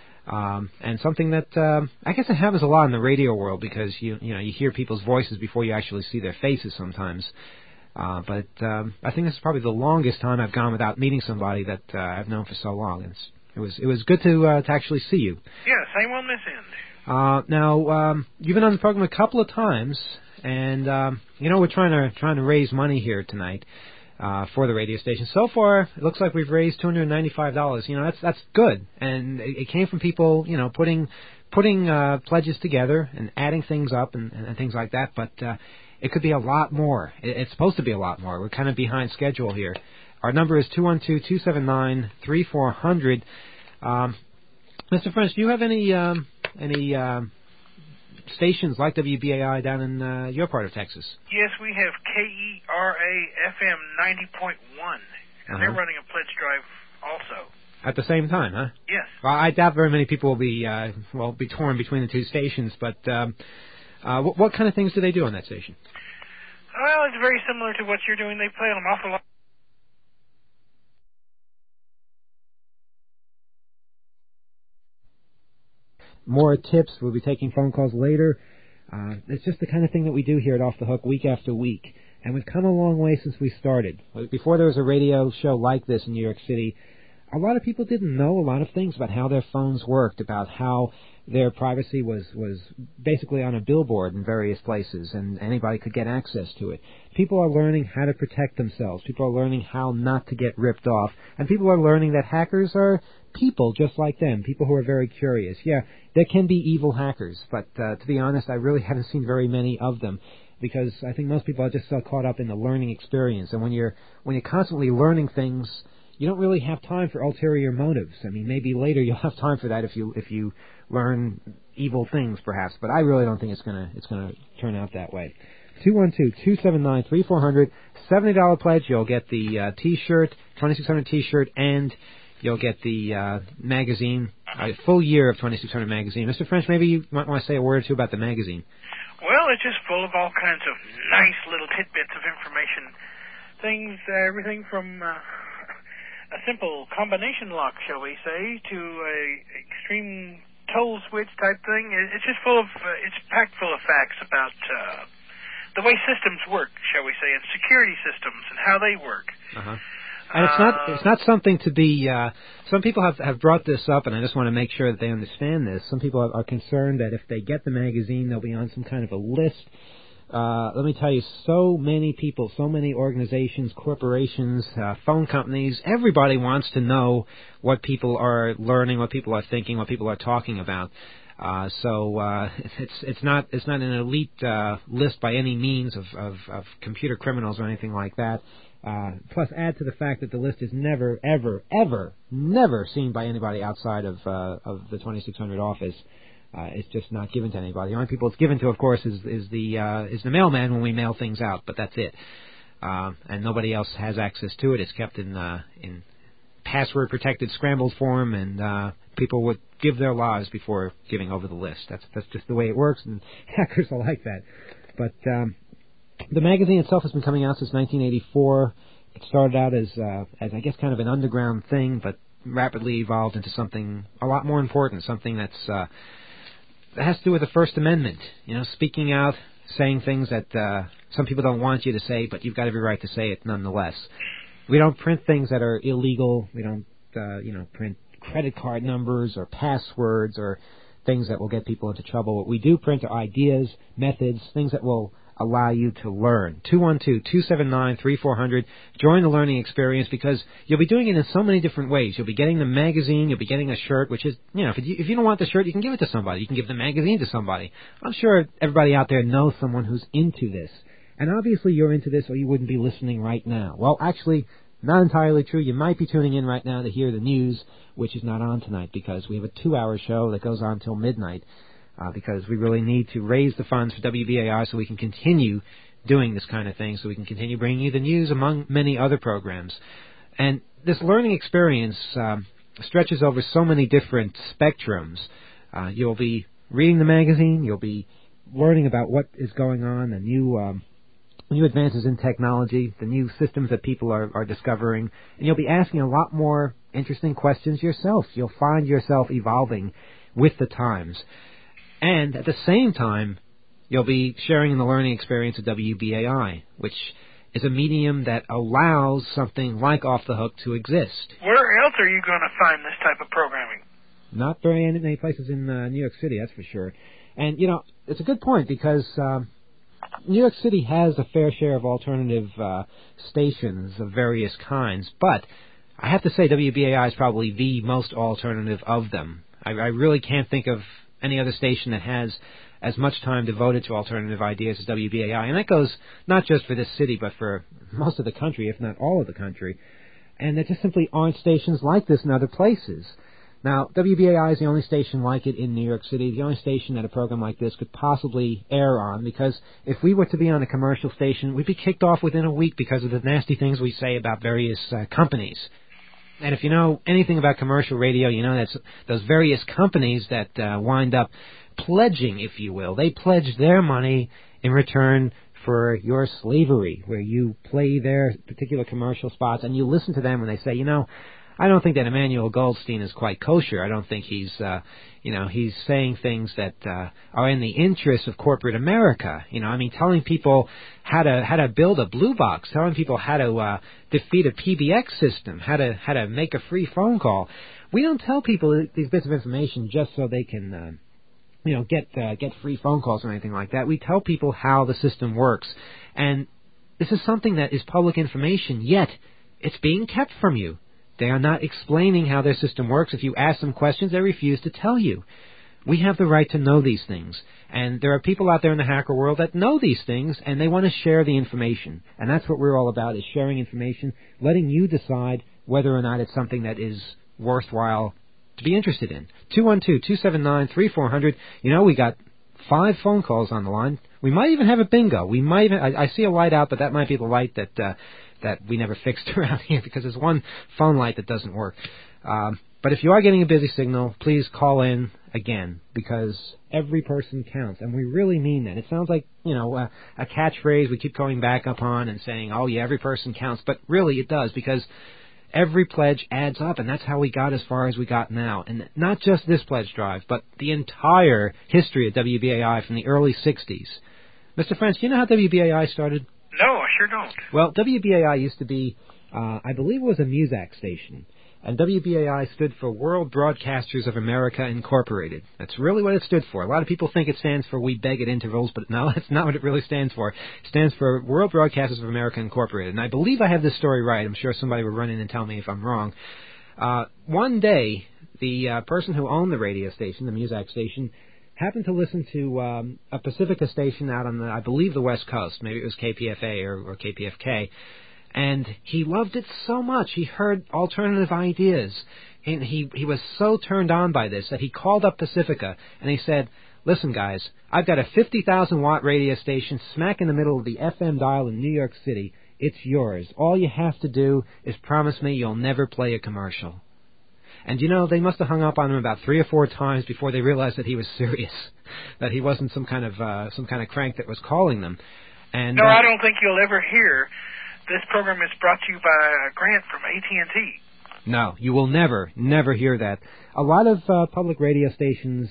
And something that I guess it happens a lot in the radio world because you hear people's voices before you actually see their faces sometimes. But I think this is probably the longest time I've gone without meeting somebody that I've known for so long. It was good to actually see you. Yeah, same on this end. Now you've been on the program a couple of times, and we're trying to raise money here tonight. For the radio station. So far, it looks like we've raised $295. That's good, and it came from people, putting pledges together and adding things up and things like that. But it could be a lot more. It's supposed to be a lot more. We're kind of behind schedule here. Our number is 212-279-3400. Mr. French, do you have any stations like WBAI down in your part of Texas? Yes, we have KERA-FM 90.1, and they're running a pledge drive also. At the same time, huh? Yes. Well, I doubt very many people will be torn between the two stations, but what kind of things do they do on that station? Well, it's very similar to what you're doing. They play an awful lot. More tips. We'll be taking phone calls later. It's just the kind of thing that we do here at Off the Hook week after week. And we've come a long way since we started. Before there was a radio show like this in New York City, a lot of people didn't know a lot of things about how their phones worked, about how their privacy was basically on a billboard in various places, and anybody could get access to it. People are learning how to protect themselves. People are learning how not to get ripped off. And people are learning that hackers are people just like them, people who are very curious. Yeah, there can be evil hackers, but to be honest, I really haven't seen very many of them, because I think most people are just so caught up in the learning experience. And when you're constantly learning things, you don't really have time for ulterior motives. I mean, maybe later you'll have time for that if you learn evil things, perhaps. But I really don't think it's gonna turn out that way. 212-279-3400, $70 pledge. You'll get the T-shirt, 2600 T-shirt, and you'll get the magazine, a full year of 2600 magazine. Mr. French, maybe you might want to say a word or two about the magazine. Well, it's just full of all kinds of nice little tidbits of information. Things, everything from a simple combination lock, shall we say, to a extreme toll switch type thing. It's just full of, it's packed full of facts about the way systems work, shall we say, and security systems and how they work. Uh-huh. And it's not something to be. Some people have brought this up, and I just want to make sure that they understand this. Some people are concerned that if they get the magazine, they'll be on some kind of a list. Let me tell you, so many people, so many organizations, corporations, phone companies, everybody wants to know what people are learning, what people are thinking, what people are talking about. So it's not an elite list by any means of computer criminals or anything like that. Plus, add to the fact that the list is never, ever, ever, never seen by anybody outside of the 2600 office. It's just not given to anybody. The only people it's given to, of course, is the mailman when we mail things out, but that's it. And nobody else has access to it. It's kept in password-protected scrambled form, and people would give their lives before giving over the list. That's just the way it works, and hackers are like that. But the magazine itself has been coming out since 1984. It started out as I guess kind of an underground thing, but rapidly evolved into something a lot more important, something that has to do with the First Amendment. You know, speaking out, saying things that some people don't want you to say, but you've got every right to say it nonetheless. We don't print things that are illegal. We don't, print credit card numbers or passwords or things that will get people into trouble. What we do print are ideas, methods, things that will allow you to learn. 212-279-3400. Join the learning experience, because you'll be doing it in so many different ways. You'll be getting the magazine, you'll be getting a shirt, which is, if you don't want the shirt, you can give it to somebody. You can give the magazine to somebody. I'm sure everybody out there knows someone who's into this. And obviously you're into this or you wouldn't be listening right now. Well, actually, not entirely true. You might be tuning in right now to hear the news, which is not on tonight, because we have a 2-hour show that goes on till midnight. Because we really need to raise the funds for WBAI so we can continue doing this kind of thing, so we can continue bringing you the news among many other programs. And this learning experience stretches over so many different spectrums. You'll be reading the magazine, you'll be learning about what is going on, the new advances in technology, the new systems that people are discovering, and you'll be asking a lot more interesting questions yourself. You'll find yourself evolving with the times. And at the same time, you'll be sharing in the learning experience of WBAI, which is a medium that allows something like Off the Hook to exist. Where else are you going to find this type of programming? Not very many places in New York City, that's for sure. And, it's a good point, because New York City has a fair share of alternative stations of various kinds, but I have to say WBAI is probably the most alternative of them. I really can't think of any other station that has as much time devoted to alternative ideas as WBAI. And that goes not just for this city, but for most of the country, if not all of the country. And there just simply aren't stations like this in other places. Now, WBAI is the only station like it in New York City, the only station that a program like this could possibly air on, because if we were to be on a commercial station, we'd be kicked off within a week because of the nasty things we say about various companies. And if you know anything about commercial radio, you know that's those various companies that wind up pledging, if you will. They pledge their money in return for your slavery, where you play their particular commercial spots and you listen to them when they say, I don't think that Emmanuel Goldstein is quite kosher. I don't think he's saying things that are in the interest of corporate America. Telling people how to build a blue box, telling people how to defeat a PBX system, how to make a free phone call. We don't tell people these bits of information just so they can, get free phone calls or anything like that. We tell people how the system works, and this is something that is public information. Yet it's being kept from you. They are not explaining how their system works. If you ask them questions, they refuse to tell you. We have the right to know these things. And there are people out there in the hacker world that know these things, and they want to share the information. And that's what we're all about, is sharing information, letting you decide whether or not it's something that is worthwhile to be interested in. 212-279-3400. We got 5 phone calls on the line. We might even have a bingo. I see a light out, but that might be the light that we never fixed around here, because there's one phone light that doesn't work. But if you are getting a busy signal, please call in again, because every person counts, and we really mean that. It sounds like, a catchphrase we keep going back upon and saying, oh yeah, every person counts, but really it does, because every pledge adds up, and that's how we got as far as we got now. And not just this pledge drive, but the entire history of WBAI from the early 60s. Mr. French, do you know how WBAI started? No, I sure don't. Well, WBAI used to be, I believe it was a Muzak station. And WBAI stood for World Broadcasters of America Incorporated. That's really what it stood for. A lot of people think it stands for We Beg at Intervals, but no, that's not what it really stands for. It stands for World Broadcasters of America Incorporated. And I believe I have this story right. I'm sure somebody will run in and tell me if I'm wrong. One day, the person who owned the radio station, the Muzak station, happened to listen to a Pacifica station out on I believe the West Coast. Maybe it was KPFA or KPFK. And he loved it so much. He heard alternative ideas. And he was so turned on by this that he called up Pacifica and he said, listen, guys, I've got a 50,000-watt radio station smack in the middle of the FM dial in New York City. It's yours. All you have to do is promise me you'll never play a commercial. And they must have hung up on him about 3 or 4 times before they realized that he was serious, that he wasn't some kind of crank that was calling them. And no, I don't think you'll ever hear this program is brought to you by a grant from AT&T. No, you will never hear that. A lot of public radio stations,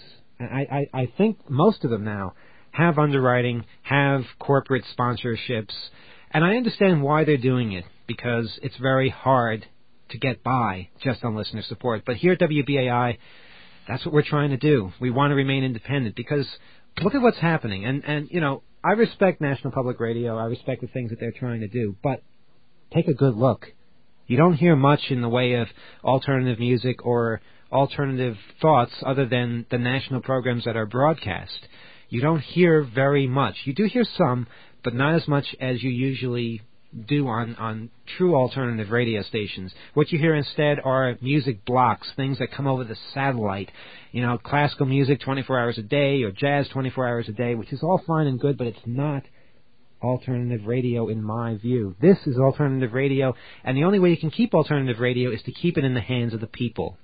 I think most of them now, have underwriting, have corporate sponsorships, and I understand why they're doing it, because it's very hard to get by just on listener support. But here at WBAI, that's what we're trying to do. We want to remain independent, because look at what's happening. And I respect National Public Radio. I respect the things that they're trying to do. But take a good look. You don't hear much in the way of alternative music or alternative thoughts other than the national programs that are broadcast. You don't hear very much. You do hear some, but not as much as you usually do on true alternative radio stations. What you hear instead are music blocks, things that come over the satellite. Classical music 24 hours a day or jazz 24 hours a day, which is all fine and good, but it's not alternative radio in my view. This is alternative radio, and the only way you can keep alternative radio is to keep it in the hands of the people.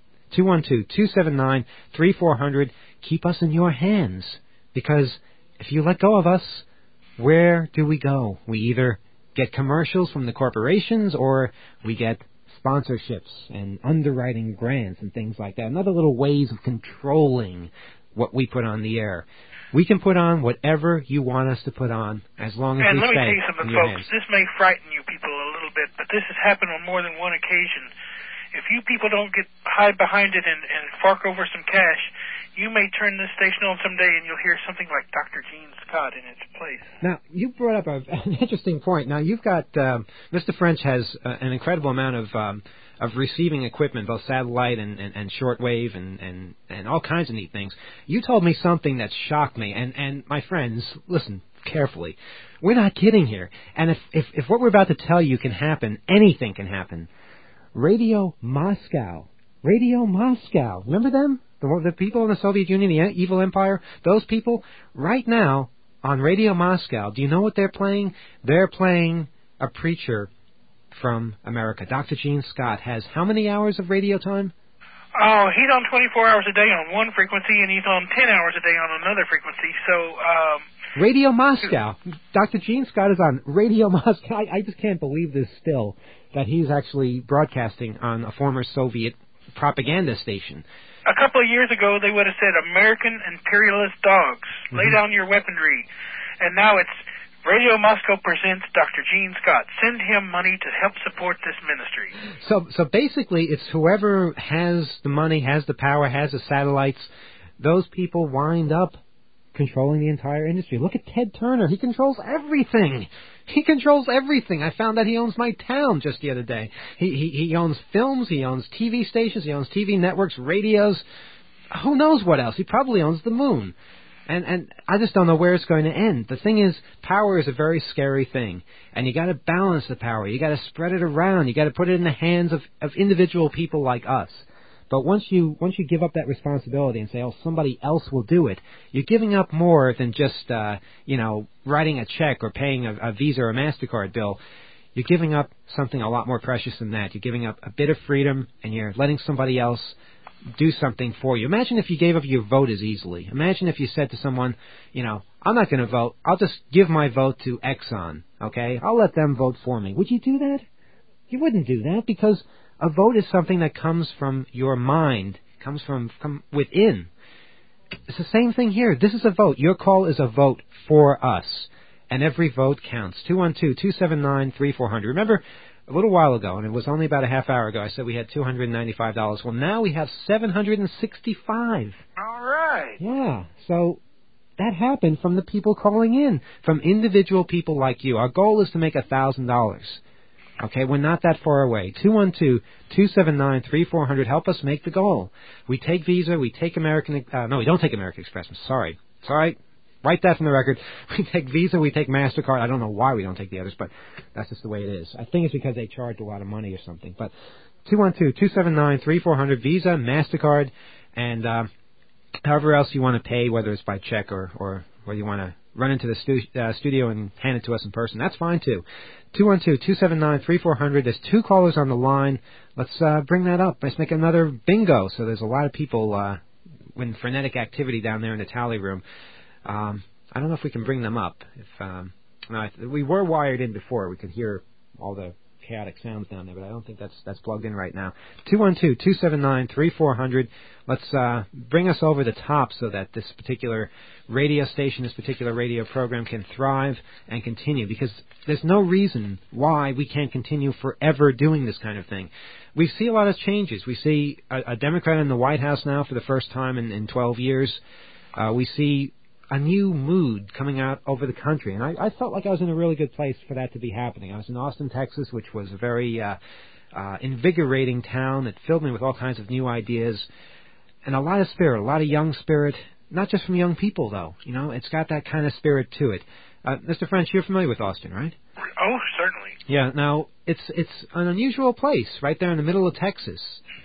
212-279-3400. Keep us in your hands, because if you let go of us, where do we go? We either get commercials from the corporations, or we get sponsorships and underwriting grants and things like that, and other little ways of controlling what we put on the air. We can put on whatever you want us to put on, as long as we stay in your hands. And let me tell you something, folks. This may frighten you people a little bit, but this has happened on more than one occasion. If you people don't hide behind it and fork over some cash, you may turn this station on someday and you'll hear something like Dr. Gene Scott in its place. Now, you brought up an interesting point. Now, you've got, Mr. French has an incredible amount of receiving equipment, both satellite and shortwave and all kinds of neat things. You told me something that shocked me, and my friends, listen carefully. We're not kidding here. And if what we're about to tell you can happen, anything can happen. Radio Moscow. Remember them? The people in the Soviet Union, the evil empire? Those people, right now, on Radio Moscow, do you know what they're playing? They're playing a preacher from America. Dr. Gene Scott has how many hours of radio time? Oh, he's on 24 hours a day on one frequency, and he's on 10 hours a day on another frequency. So Radio Moscow. Dr. Gene Scott is on Radio Moscow. I just can't believe this still, that he's actually broadcasting on a former Soviet propaganda station. A couple of years ago, they would have said, American imperialist dogs, lay down your weaponry. And now it's Radio Moscow presents Dr. Gene Scott. Send him money to help support this ministry. So basically, it's whoever has the money, has the power, has the satellites, those people wind up controlling the entire industry. Look at Ted Turner. He controls everything. He controls everything. I found that he owns my town just the other day. He owns films, he owns TV stations, he owns TV networks, radios. Who knows what else? He probably owns the moon. And I just don't know where it's going to end. The thing is, power is a very scary thing. And you got to balance the power. You got to spread it around. You got to put it in the hands of individual people like us. But once you give up that responsibility and say, oh, somebody else will do it, you're giving up more than just, writing a check or paying a Visa or a MasterCard bill. You're giving up something a lot more precious than that. You're giving up a bit of freedom, and you're letting somebody else do something for you. Imagine if you gave up your vote as easily. Imagine if you said to someone, I'm not going to vote. I'll just give my vote to Exxon, okay? I'll let them vote for me. Would you do that? You wouldn't do that, because a vote is something that comes from your mind, comes from within. It's the same thing here. This is a vote. Your call is a vote for us, and every vote counts. 212-279-3400. Remember, a little while ago, and it was only about a half hour ago, I said we had $295. Well, now we have $765. All right. Yeah, so that happened from the people calling in, from individual people like you. Our goal is to make $1,000. Okay, we're not that far away. 212-279-3400. Help us make the goal. We take Visa, we take American... no, we don't take American Express. I'm sorry. It's all right. Write that from the record. We take Visa, we take MasterCard. I don't know why we don't take the others, but that's just the way it is. I think it's because they charge a lot of money or something. But 212-279-3400, Visa, MasterCard, and however else you want to pay, whether it's by check or whether you want to run into the studio and hand it to us in person. That's fine, too. 212-279-3400. There's two callers on the line. Let's bring that up. Let's make another bingo. So there's a lot of people with frenetic activity down there in the tally room. I don't know if we can bring them up. We were wired in before. We could hear all the chaotic sounds down there, but I don't think that's plugged in right now. 212-279-3400. Let's bring us over the top so that this particular radio station, this particular radio program can thrive and continue, because there's no reason why we can't continue forever doing this kind of thing. We see a lot of changes. We see a Democrat in the White House now for the first time in 12 years. We see a new mood coming out over the country, and I felt like I was in a really good place for that to be happening. I was in Austin, Texas, which was a very invigorating town that filled me with all kinds of new ideas and a lot of spirit, a lot of young spirit, not just from young people, though. It's got that kind of spirit to it. Mr. French, you're familiar with Austin, right? Oh, certainly. Yeah, now, it's an unusual place right there in the middle of Texas.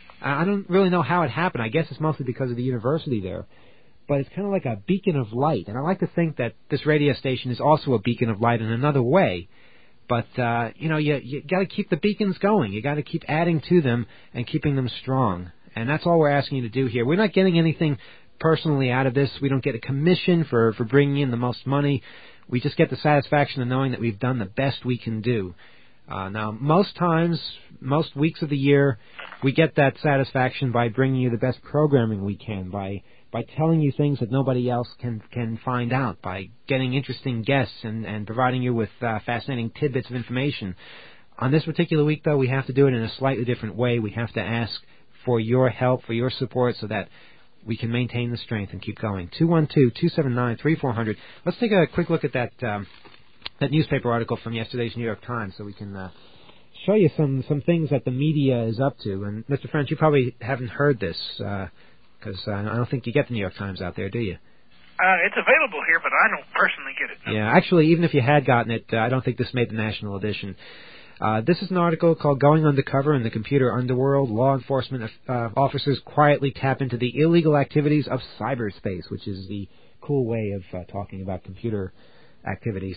I don't really know how it happened. I guess it's mostly because of the university there. But it's kind of like a beacon of light. And I like to think that this radio station is also a beacon of light in another way. But, you got to keep the beacons going. You got to keep adding to them and keeping them strong. And that's all we're asking you to do here. We're not getting anything personally out of this. We don't get a commission for bringing in the most money. We just get the satisfaction of knowing that we've done the best we can do. Now, most times, most weeks of the year, we get that satisfaction by bringing you the best programming we can, by telling you things that nobody else can find out, by getting interesting guests and providing you with fascinating tidbits of information. On this particular week, though, we have to do it in a slightly different way. We have to ask for your help, for your support, so that we can maintain the strength and keep going. 212-279-3400. Let's take a quick look at that newspaper article from yesterday's New York Times, so we can show you some things that the media is up to. And Mr. French, you probably haven't heard this, because I don't think you get the New York Times out there, do you? It's available here, but I don't personally get it. No. Yeah, actually, even if you had gotten it, I don't think this made the national edition. This is an article called Going Undercover in the Computer Underworld. Law enforcement officers quietly tap into the illegal activities of cyberspace, which is the cool way of talking about computer activities.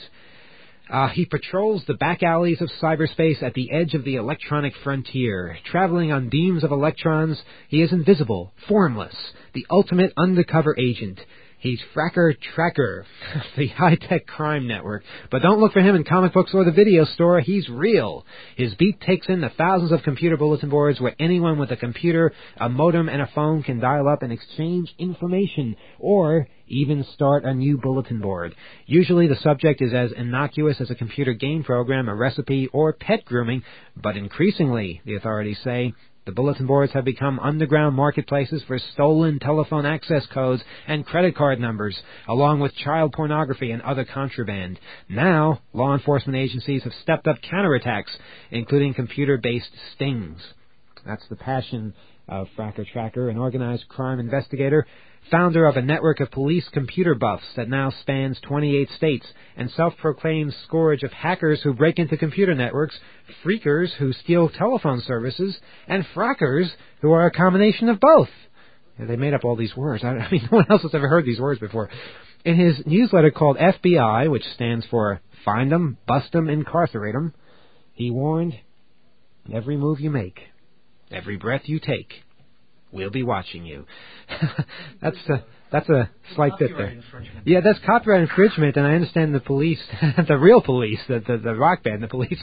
He patrols the back alleys of cyberspace at the edge of the electronic frontier. Traveling on beams of electrons, he is invisible, formless, the ultimate undercover agent. He's Fracker Tracker, the high-tech crime network. But don't look for him in comic books or the video store. He's real. His beat takes in the thousands of computer bulletin boards where anyone with a computer, a modem, and a phone can dial up and exchange information or even start a new bulletin board. Usually the subject is as innocuous as a computer game program, a recipe, or pet grooming, but increasingly, the authorities say, the bulletin boards have become underground marketplaces for stolen telephone access codes and credit card numbers, along with child pornography and other contraband. Now, law enforcement agencies have stepped up counterattacks, including computer-based stings. That's the passion of Fracker Tracker, an organized crime investigator, founder of a network of police computer buffs that now spans 28 states, and self-proclaimed scourge of hackers who break into computer networks, freakers who steal telephone services, and frackers who are a combination of both. They made up all these words. I mean, no one else has ever heard these words before. In his newsletter called FBI, which stands for Find 'em, Bust 'em, Incarcerate 'em, he warned, every move you make, every breath you take, we'll be watching you. That's a slight bit there. Yeah, that's copyright infringement, and I understand the police, the real police, the rock band, the police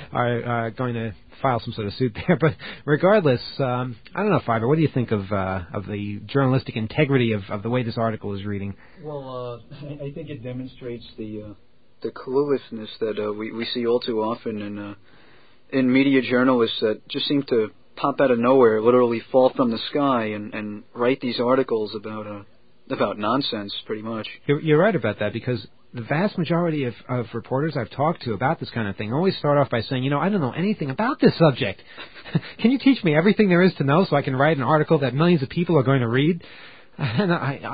are going to file some sort of suit there. But regardless, I don't know, Fiber, what do you think of the journalistic integrity of the way this article is reading? Well, I think it demonstrates the cluelessness that we see all too often in media journalists that just seem to pop out of nowhere, literally fall from the sky, and write these articles about nonsense, pretty much. You're right about that, because the vast majority of reporters I've talked to about this kind of thing always start off by saying, I don't know anything about this subject. Can you teach me everything there is to know so I can write an article that millions of people are going to read? And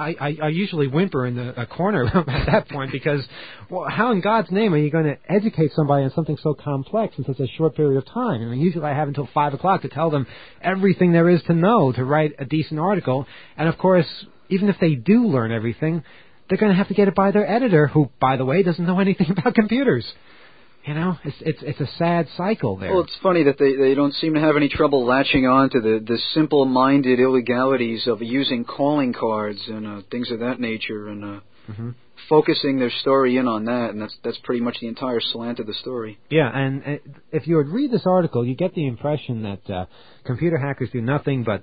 I usually whimper in a corner at that point, because, well, how in God's name are you going to educate somebody on something so complex in such a short period of time? I mean, usually I have until 5 o'clock to tell them everything there is to know to write a decent article. And, of course, even if they do learn everything, they're going to have to get it by their editor, who, by the way, doesn't know anything about computers. It's a sad cycle there. Well, it's funny that they don't seem to have any trouble latching on to the simple-minded illegalities of using calling cards and things of that nature, and focusing their story in on that, and that's pretty much the entire slant of the story. Yeah, and if you would read this article, you get the impression that computer hackers do nothing but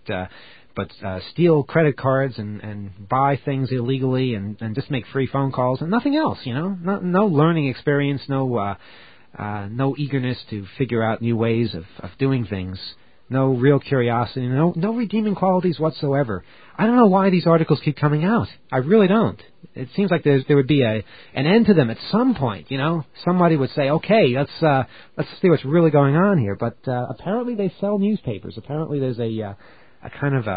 steal credit cards and buy things illegally and just make free phone calls and nothing else, no learning experience, no eagerness to figure out new ways of doing things, no real curiosity, no redeeming qualities whatsoever. I don't know why these articles keep coming out. I really don't. It seems like there would be an end to them at some point. Somebody would say, okay, let's see what's really going on here. But apparently they sell newspapers. Apparently there's a kind of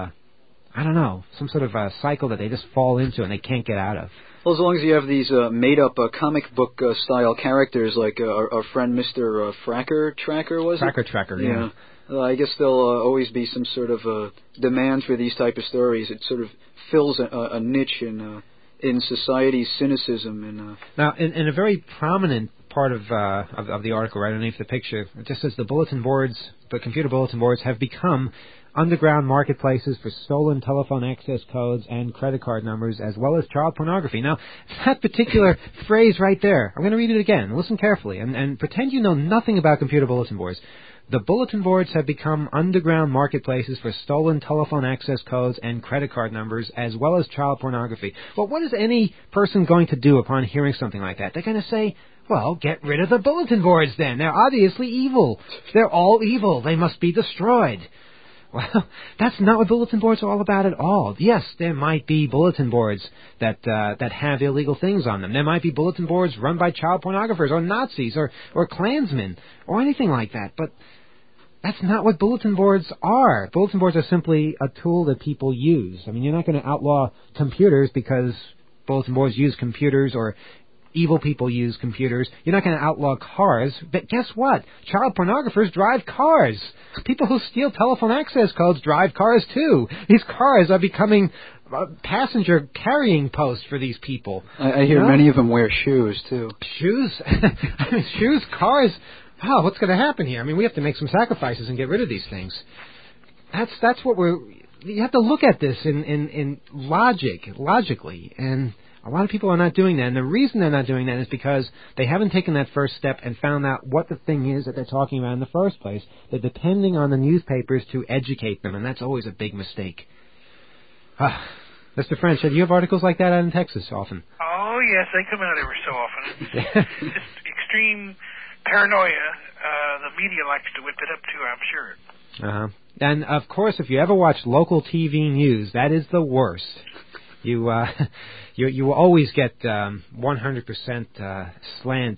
some sort of a cycle that they just fall into and they can't get out of. Well, as long as you have these made-up comic book style characters like our friend Mr. Fracker Tracker, was it? Fracker Tracker, yeah. I guess there'll always be some sort of demand for these type of stories. It sort of fills a niche in society's cynicism. Now, in a very prominent part of the article, right underneath the picture, it just says the computer bulletin boards have become underground marketplaces for stolen telephone access codes and credit card numbers, as well as child pornography. Now, that particular phrase right there, I'm going to read it again. Listen carefully and pretend you know nothing about computer bulletin boards. The bulletin boards have become underground marketplaces for stolen telephone access codes and credit card numbers, as well as child pornography. Well, what is any person going to do upon hearing something like that? They're going to say, well, get rid of the bulletin boards then. They're obviously evil. They're all evil. They must be destroyed. Well, that's not what bulletin boards are all about at all. Yes, there might be bulletin boards that have illegal things on them. There might be bulletin boards run by child pornographers or Nazis or Klansmen or anything like that. But that's not what bulletin boards are. Bulletin boards are simply a tool that people use. I mean, you're not going to outlaw computers because bulletin boards use computers or evil people use computers. You're not going to outlaw cars, but guess what? Child pornographers drive cars. People who steal telephone access codes drive cars too. These cars are becoming passenger carrying posts for these people. I hear many of them wear shoes too. Shoes? Shoes, cars. Wow, what's going to happen here? I mean, we have to make some sacrifices and get rid of these things. That's what we're you have to look at this in logically, and a lot of people are not doing that. And the reason they're not doing that is because they haven't taken that first step and found out what the thing is that they're talking about in the first place. They're depending on the newspapers to educate them, and that's always a big mistake. Mr. French, do you have articles like that out in Texas often? Oh, yes, they come out every so often. Just extreme paranoia. The media likes to whip it up, too, I'm sure. And, of course, if you ever watch local TV news, that is the worst. You will always get 100% slant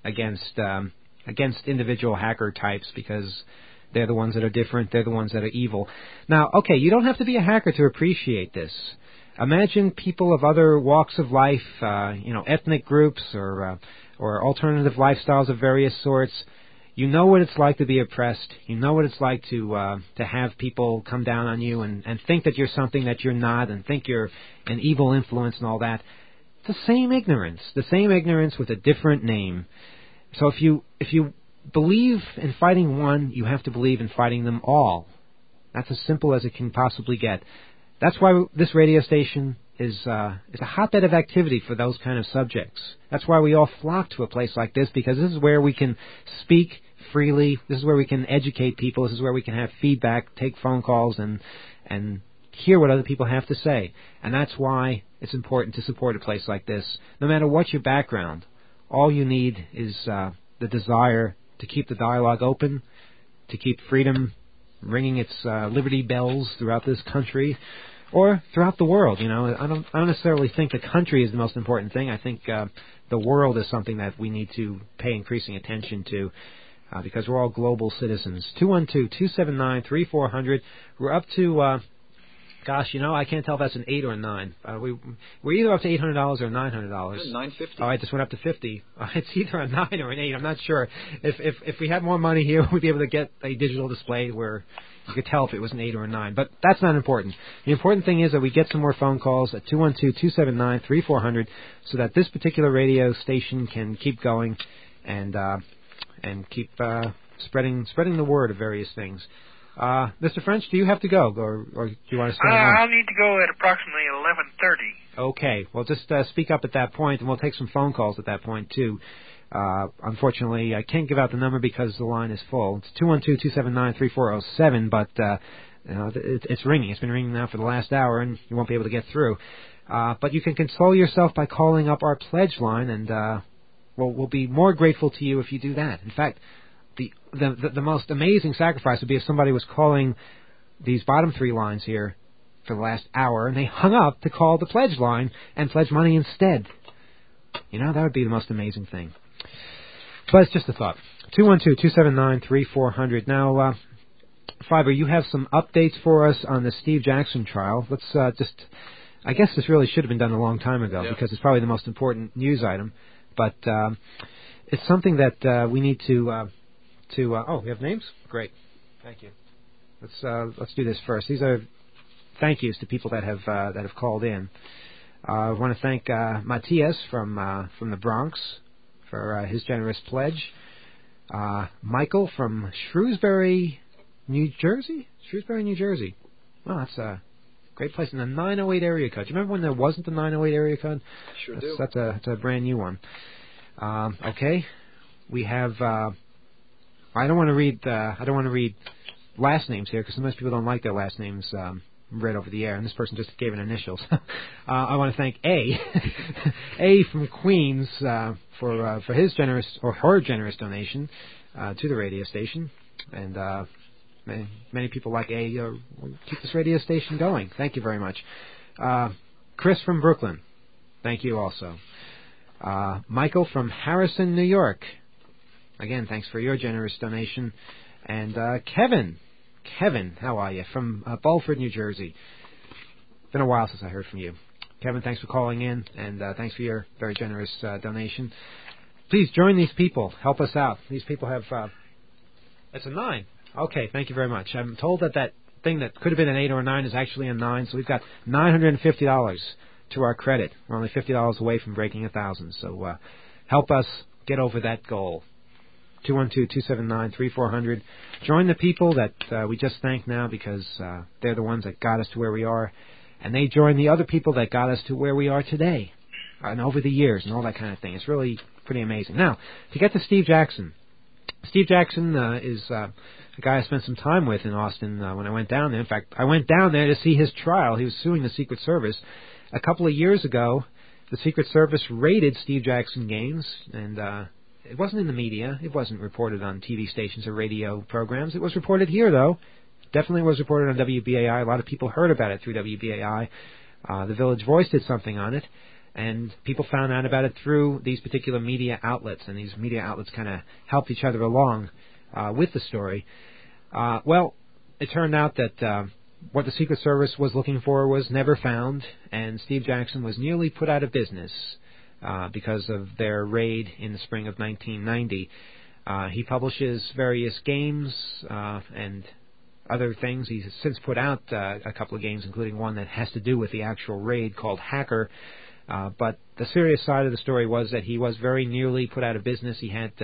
against individual hacker types because they're the ones that are different. They're the ones that are evil. Now, okay, you don't have to be a hacker to appreciate this. Imagine people of other walks of life, ethnic groups or alternative lifestyles of various sorts. You know what it's like to be oppressed. You know what it's like to have people come down on you and think that you're something that you're not and think you're an evil influence and all that. It's the same ignorance with a different name. So if you believe in fighting one, you have to believe in fighting them all. That's as simple as it can possibly get. That's why this radio station is a hotbed of activity for those kind of subjects. That's why we all flock to a place like this, because this is where we can speak freely. This is where we can educate people. This is where we can have feedback, take phone calls, and hear what other people have to say. And that's why it's important to support a place like this. No matter what your background, all you need is the desire to keep the dialogue open, to keep freedom ringing its liberty bells throughout this country, or throughout the world. I don't necessarily think the country is the most important thing. I think the world is something that we need to pay increasing attention to because we're all global citizens. 212-279-3400. We're up to, I can't tell if that's an 8 or a 9. We're either up to $800 or $900. $950. Oh, I just went up to 50. It's either a 9 or an 8. I'm not sure. If we had more money here, we'd be able to get a digital display where you could tell if it was an 8 or a 9. But that's not important. The important thing is that we get some more phone calls at 212-279-3400 so that this particular radio station can keep going and keep spreading the word of various things. Mr. French, do you have to go, or do you want to stay on? I'll need to go at approximately 11:30. Okay. Well, just speak up at that point, and we'll take some phone calls at that point, too. Unfortunately, I can't give out the number because the line is full. It's 212-279-3407, but it's ringing. It's been ringing now for the last hour, and you won't be able to get through. But you can console yourself by calling up our pledge line, and we'll be more grateful to you if you do that. In fact, the most amazing sacrifice would be if somebody was calling these bottom three lines here for the last hour, and they hung up to call the pledge line and pledge money instead. That would be the most amazing thing. But it's just a thought. 212-279-3400. Now, Fiber, you have some updates for us on the Steve Jackson trial. Let's I guess this really should have been done a long time ago because it's probably the most important news item. But it's something that we need to we have names? Great. Thank you. Let's do this first. These are thank yous to people that have called in. I want to thank Matthias from the Bronx for his generous pledge. Michael from Shrewsbury, New Jersey. Well, that's a great place in the 908 area code. Do you remember when there wasn't the 908 area code? Sure do. That's a brand new one. Okay, we have. I don't want to read last names here because sometimes people don't like their last names read over the air, and this person just gave an initials. I want to thank A from Queens for his generous or her generous donation to the radio station, and many people like A keep this radio station going. Thank you very much. Chris from Brooklyn, thank you also. Michael from Harrison, New York, again thanks for your generous donation, and Kevin, how are you? From Bulford, New Jersey. Been a while since I heard from you. Kevin, thanks for calling in, and thanks for your very generous donation. Please join these people. Help us out. These people have... it's a 9. Okay, thank you very much. I'm told that thing that could have been an 8 or a 9 is actually a 9, so we've got $950 to our credit. We're only $50 away from breaking 1,000, so help us get over that goal. 212-279-3400. Join the people that we just thanked now because they're the ones that got us to where we are. And they join the other people that got us to where we are today and over the years and all that kind of thing. It's really pretty amazing. Now, to get to Steve Jackson. Steve Jackson is a guy I spent some time with in Austin when I went down there. In fact, I went down there to see his trial. He was suing the Secret Service. A couple of years ago, the Secret Service raided Steve Jackson games, and it wasn't in the media. It wasn't reported on TV stations or radio programs. It was reported here, though. Definitely was reported on WBAI. A lot of people heard about it through WBAI. The Village Voice did something on it, and people found out about it through these particular media outlets, and these media outlets kind of helped each other along with the story. Well, it turned out that what the Secret Service was looking for was never found, and Steve Jackson was nearly put out of business because of their raid in the spring of 1990. He publishes various games and other things. He's since put out a couple of games, including one that has to do with the actual raid called Hacker. But the serious side of the story was that he was very nearly put out of business. He had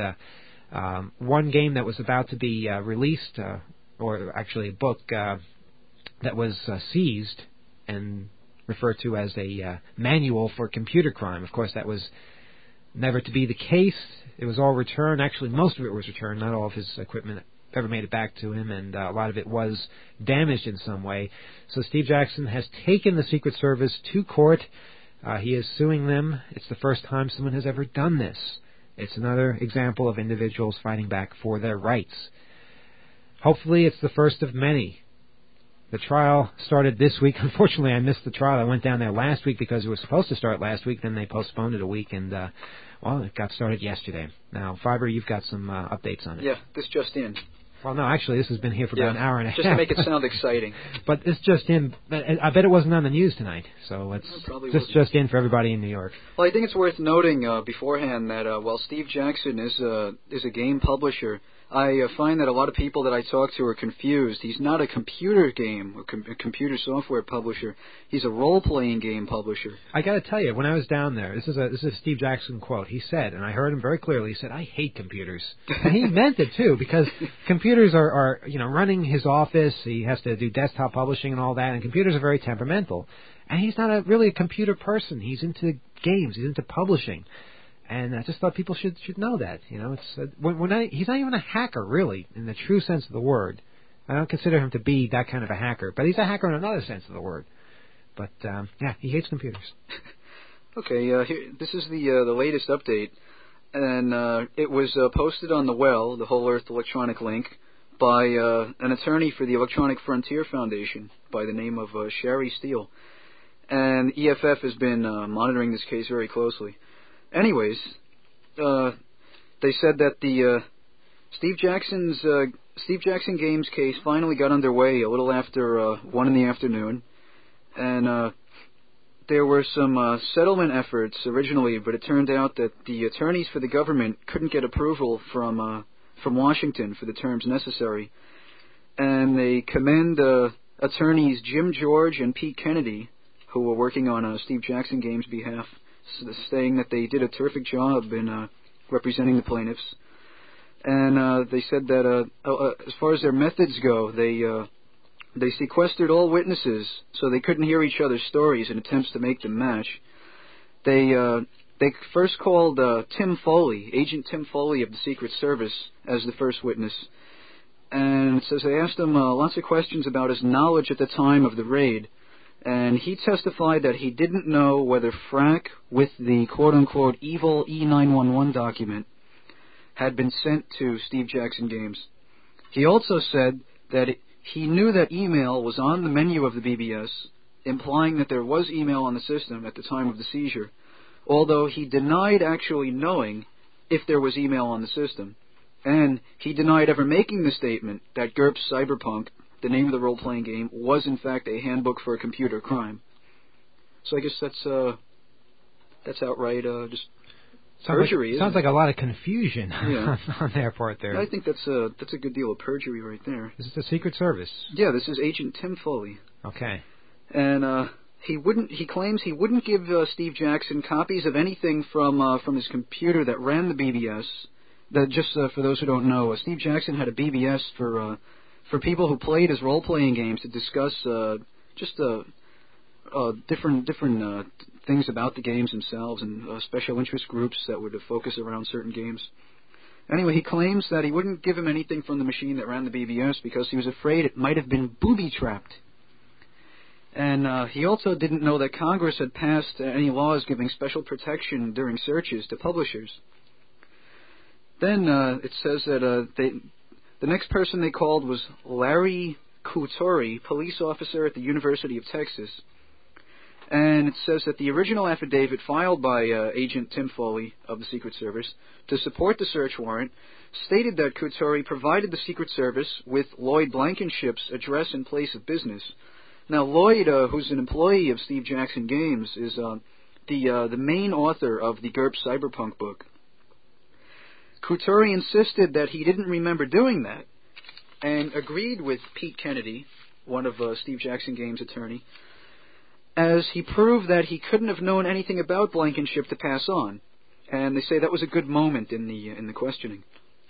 one game that was about to be released, or actually a book that was seized and referred to as a manual for computer crime. Of course, that was never to be the case. It was all returned. Actually, most of it was returned. Not all of his equipment ever made it back to him, and a lot of it was damaged in some way. So Steve Jackson has taken the Secret Service to court. He is suing them. It's the first time someone has ever done this. It's another example of individuals fighting back for their rights. Hopefully it's the first of many. The trial started this week. Unfortunately, I missed the trial. I went down there last week because it was supposed to start last week. Then they postponed it a week, and well, it got started yesterday. Now, Fiber, you've got some updates on it. Yeah, this just in. Well, no, actually, this has been here for about an hour and a half. Just to make it sound exciting. But it's just in. I bet it wasn't on the news tonight, so it's just in for everybody in New York. Well, I think it's worth noting beforehand that while Steve Jackson is a game publisher, I find that a lot of people that I talk to are confused. He's not a computer game, a computer software publisher. He's a role-playing game publisher. I got to tell you, when I was down there, this is a Steve Jackson quote. He said, and I heard him very clearly. He said, "I hate computers," and he meant it too, because computers are running his office. He has to do desktop publishing and all that, and computers are very temperamental. And he's not really a computer person. He's into games. He's into publishing. And I just thought people should know that. It's he's not even a hacker, really, in the true sense of the word. I don't consider him to be that kind of a hacker, but he's a hacker in another sense of the word. But yeah, he hates computers. Okay, this is the latest update, and it was posted on the Well, the Whole Earth Electronic Link, by an attorney for the Electronic Frontier Foundation by the name of Sherry Steele, and EFF has been monitoring this case very closely. Anyways, they said that the Steve Jackson Games case finally got underway a little after 1 in the afternoon, and there were some settlement efforts originally, but it turned out that the attorneys for the government couldn't get approval from Washington for the terms necessary, and they commend attorneys Jim George and Pete Kennedy, who were working on Steve Jackson Games' behalf, saying that they did a terrific job in representing the plaintiffs. And they said that as far as their methods go, they sequestered all witnesses so they couldn't hear each other's stories in attempts to make them match. They first called Tim Foley, Agent Tim Foley of the Secret Service, as the first witness. And it says they asked him lots of questions about his knowledge at the time of the raid. And he testified that he didn't know whether FRAC, with the quote-unquote evil E911 document, had been sent to Steve Jackson Games. He also said that he knew that email was on the menu of the BBS, implying that there was email on the system at the time of the seizure, although he denied actually knowing if there was email on the system. And he denied ever making the statement that GURPS Cyberpunk, the name of the role-playing game, was in fact a handbook for a computer crime. So I guess that's outright just perjury. Sounds like a lot of confusion on their part there. I think that's a good deal of perjury right there. This is the Secret Service. Yeah, this is Agent Tim Foley. Okay. And he claims he wouldn't give Steve Jackson copies of anything from his computer that ran the BBS, For those who don't know, Steve Jackson had a BBS for people who played his role-playing games to discuss different things about the games themselves and special interest groups that would focus around certain games. Anyway, he claims that he wouldn't give him anything from the machine that ran the BBS because he was afraid it might have been booby-trapped. And he also didn't know that Congress had passed any laws giving special protection during searches to publishers. Then it says that the next person they called was Larry Couture, police officer at the University of Texas. And it says that the original affidavit filed by Agent Tim Foley of the Secret Service to support the search warrant stated that Couture provided the Secret Service with Lloyd Blankenship's address and place of business. Now, Lloyd, who's an employee of Steve Jackson Games, is the main author of the GURPS Cyberpunk book. Couture insisted that he didn't remember doing that and agreed with Pete Kennedy, one of Steve Jackson Games' attorney, as he proved that he couldn't have known anything about Blankenship to pass on. And they say that was a good moment in the questioning.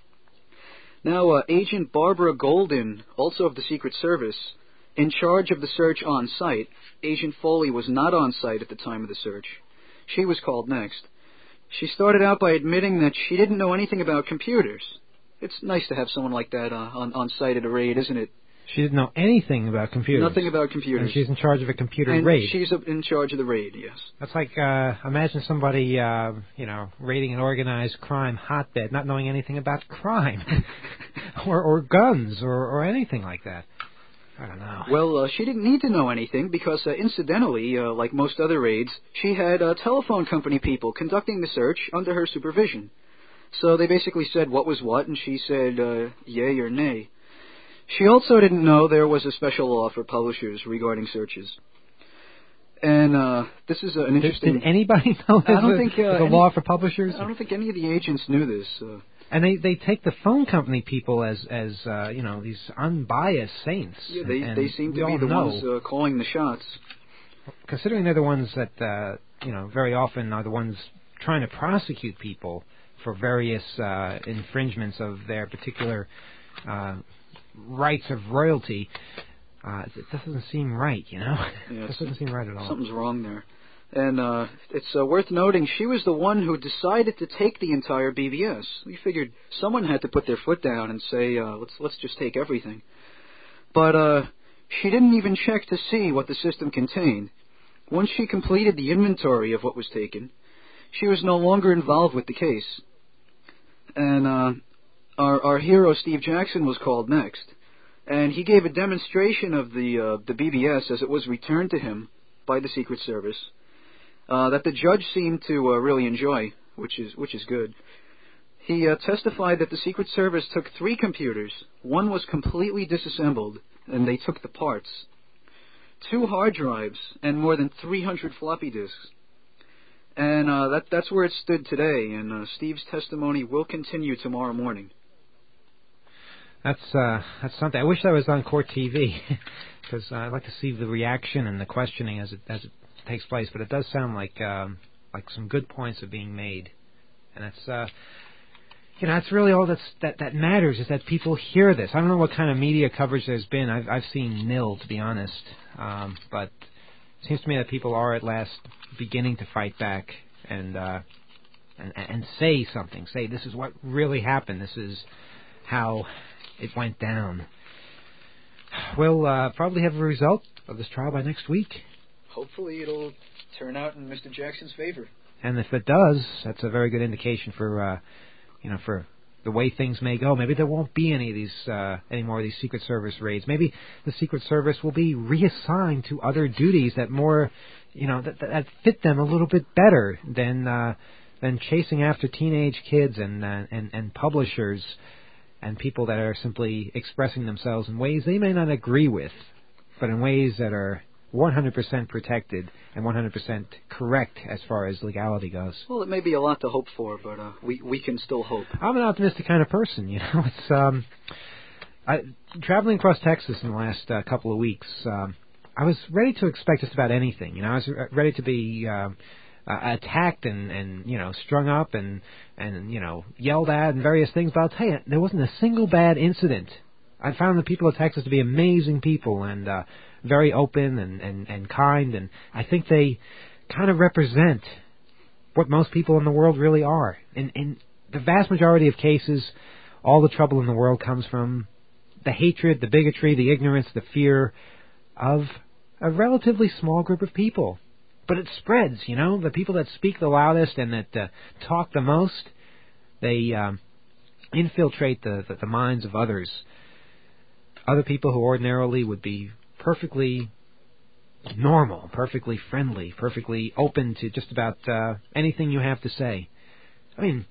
Now, Agent Barbara Golden, also of the Secret Service, in charge of the search on site. Agent Foley was not on site at the time of the search. She was called next. She started out by admitting that she didn't know anything about computers. It's nice to have someone like that on site at a raid, isn't it? She didn't know anything about computers. Nothing about computers. And she's in charge of a computer and raid. She's in charge of the raid, yes. That's like, imagine somebody, raiding an organized crime hotbed, not knowing anything about crime, or guns, or anything like that. I don't know. Well, she didn't need to know anything because, incidentally, like most other raids, she had telephone company people conducting the search under her supervision. So they basically said what was what, and she said yay or nay. She also didn't know there was a special law for publishers regarding searches. And this is an interesting... Did anybody know there's a law for publishers? I don't think any of the agents knew this. And they take the phone company people as these unbiased saints. Yeah, they seem to be the ones calling the shots. Considering they're the ones that very often are the ones trying to prosecute people for various infringements of their particular rights of royalty. It doesn't seem right, Yeah, it doesn't seem right at all. Something's wrong there. And it's worth noting she was the one who decided to take the entire BBS. We figured someone had to put their foot down and say, let's just take everything. But she didn't even check to see what the system contained. Once she completed the inventory of what was taken, she was no longer involved with the case. And our hero Steve Jackson was called next. And he gave a demonstration of the BBS as it was returned to him by the Secret Service. That the judge seemed to really enjoy, which is good. He testified that the Secret Service took 3 computers. One was completely disassembled, and they took the parts. 2 hard drives, and more than 300 floppy disks. And that's where it stood today, and Steve's testimony will continue tomorrow morning. That's something. I wish that was on Court TV, because I'd like to see the reaction and the questioning as it takes place. But it does sound like some good points are being made, and that's that's really all that matters, is that people hear this. I don't know what kind of media coverage there's been. I've seen nil, to be honest. But it seems to me that people are at last beginning to fight back and say something. Say, this is what really happened. This is how it went down. We'll probably have a result of this trial by next week. Hopefully it'll turn out in Mr. Jackson's favor. And if it does, that's a very good indication for for the way things may go. Maybe there won't be any more of these Secret Service raids. Maybe the Secret Service will be reassigned to other duties that more, that fit them a little bit better than chasing after teenage kids and publishers and people that are simply expressing themselves in ways they may not agree with, but in ways that are 100% protected and 100% correct as far as legality goes. Well, it may be a lot to hope for, but we can still hope. I'm an optimistic kind of person, It's traveling across Texas in the last couple of weeks. I was ready to expect just about anything. I was ready to be attacked and strung up and yelled at and various things. But I'll tell you, there wasn't a single bad incident. I found the people of Texas to be amazing people and very open and kind, and I think they kind of represent what most people in the world really are. In the vast majority of cases, all the trouble in the world comes from the hatred, the bigotry, the ignorance, the fear of a relatively small group of people. But it spreads, the people that speak the loudest and that talk the most, they infiltrate the minds of others. Other people who ordinarily would be perfectly normal, perfectly friendly, perfectly open to just about anything you have to say. I mean,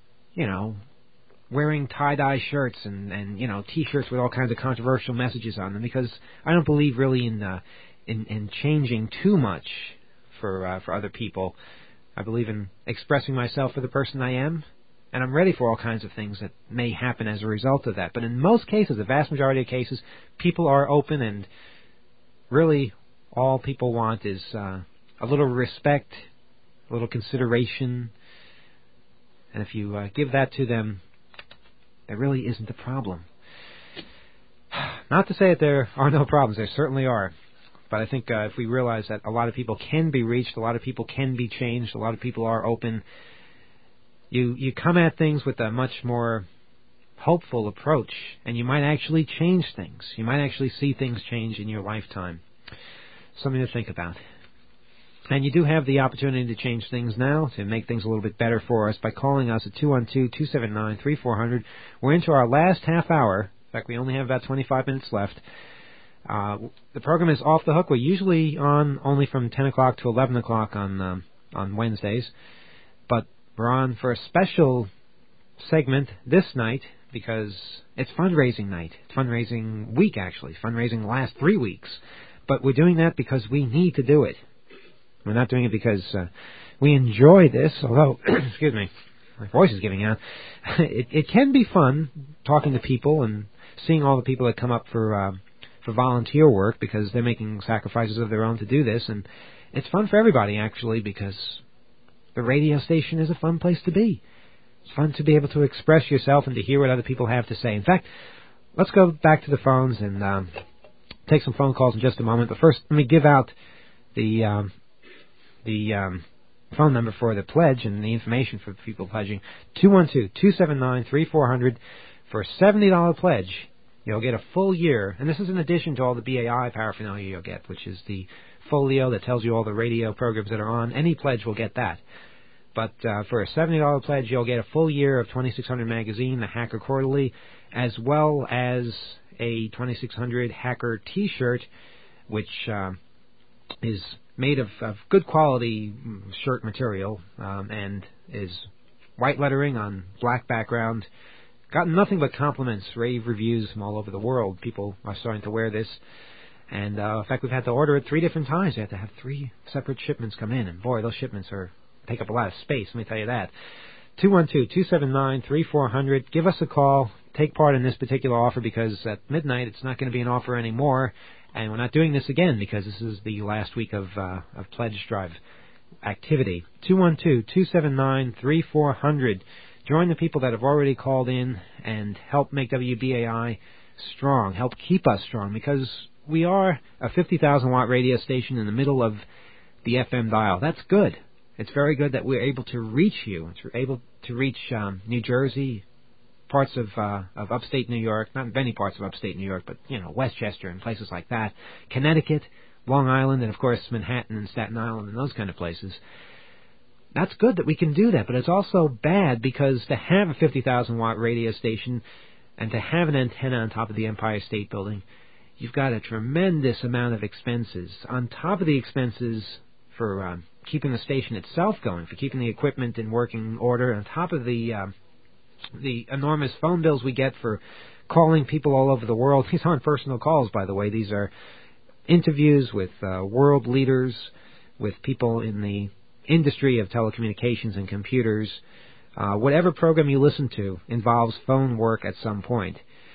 wearing tie-dye shirts and T-shirts with all kinds of controversial messages on them, because I don't believe really in changing too much for other people. I believe in expressing myself for the person I am, and I'm ready for all kinds of things that may happen as a result of that. But in most cases, the vast majority of cases, people are open, and really all people want is a little respect, a little consideration, and if you give that to them, there really isn't a problem. Not to say that there are no problems, there certainly are. But I think if we realize that a lot of people can be reached, a lot of people can be changed, a lot of people are open, you come at things with a much more hopeful approach, and you might actually change things. You might actually see things change in your lifetime. Something to think about. And you do have the opportunity to change things now, to make things a little bit better for us by calling us at 212-279-3400. We're into our last half hour. In fact, we only have about 25 minutes left. The program is Off the Hook. We're usually on only from 10 o'clock to 11 o'clock on Wednesdays. But we're on for a special segment this night because it's fundraising night. It's fundraising week, actually. Fundraising the last 3 weeks. But we're doing that because we need to do it. We're not doing it because we enjoy this, although, excuse me, my voice is giving out. It can be fun talking to people and seeing all the people that come up for volunteer work because they're making sacrifices of their own to do this. And it's fun for everybody, actually, because the radio station is a fun place to be. It's fun to be able to express yourself and to hear what other people have to say. In fact, let's go back to the phones and take some phone calls in just a moment. But first, let me give out the phone number for the pledge and the information for people pledging. 212-279-3400 for a $70 pledge. You'll get a full year, and this is in addition to all the BAI paraphernalia you'll get, which is the folio that tells you all the radio programs that are on. Any pledge will get that. But for a $70 pledge, you'll get a full year of 2600 magazine, the Hacker Quarterly, as well as a 2600 Hacker T-shirt, which is made of good quality shirt material and is white lettering on black background. Gotten nothing but compliments, rave reviews from all over the world. People are starting to wear this. And in fact, we've had to order it 3 different times. We had to have 3 separate shipments come in. And boy, those shipments take up a lot of space, let me tell you that. 212-279-3400. Give us a call. Take part in this particular offer because at midnight it's not going to be an offer anymore. And we're not doing this again because this is the last week of pledge drive activity. 212-279-3400. Join the people that have already called in and help make WBAI strong. Help keep us strong because we are a 50,000 watt radio station in the middle of the FM dial. That's good. It's very good that we're able to reach you. We're able to reach New Jersey, parts of upstate New York, not many parts of upstate New York, but, Westchester and places like that, Connecticut, Long Island, and, of course, Manhattan and Staten Island and those kind of places. That's good that we can do that, but it's also bad because to have a 50,000 watt radio station and to have an antenna on top of the Empire State Building, you've got a tremendous amount of expenses. On top of the expenses for keeping the station itself going, for keeping the equipment in working order, on top of the enormous phone bills we get for calling people all over the world. These aren't personal calls, by the way. These are interviews with world leaders, with people in the industry of telecommunications and computers. Whatever program you listen to involves phone work at some point.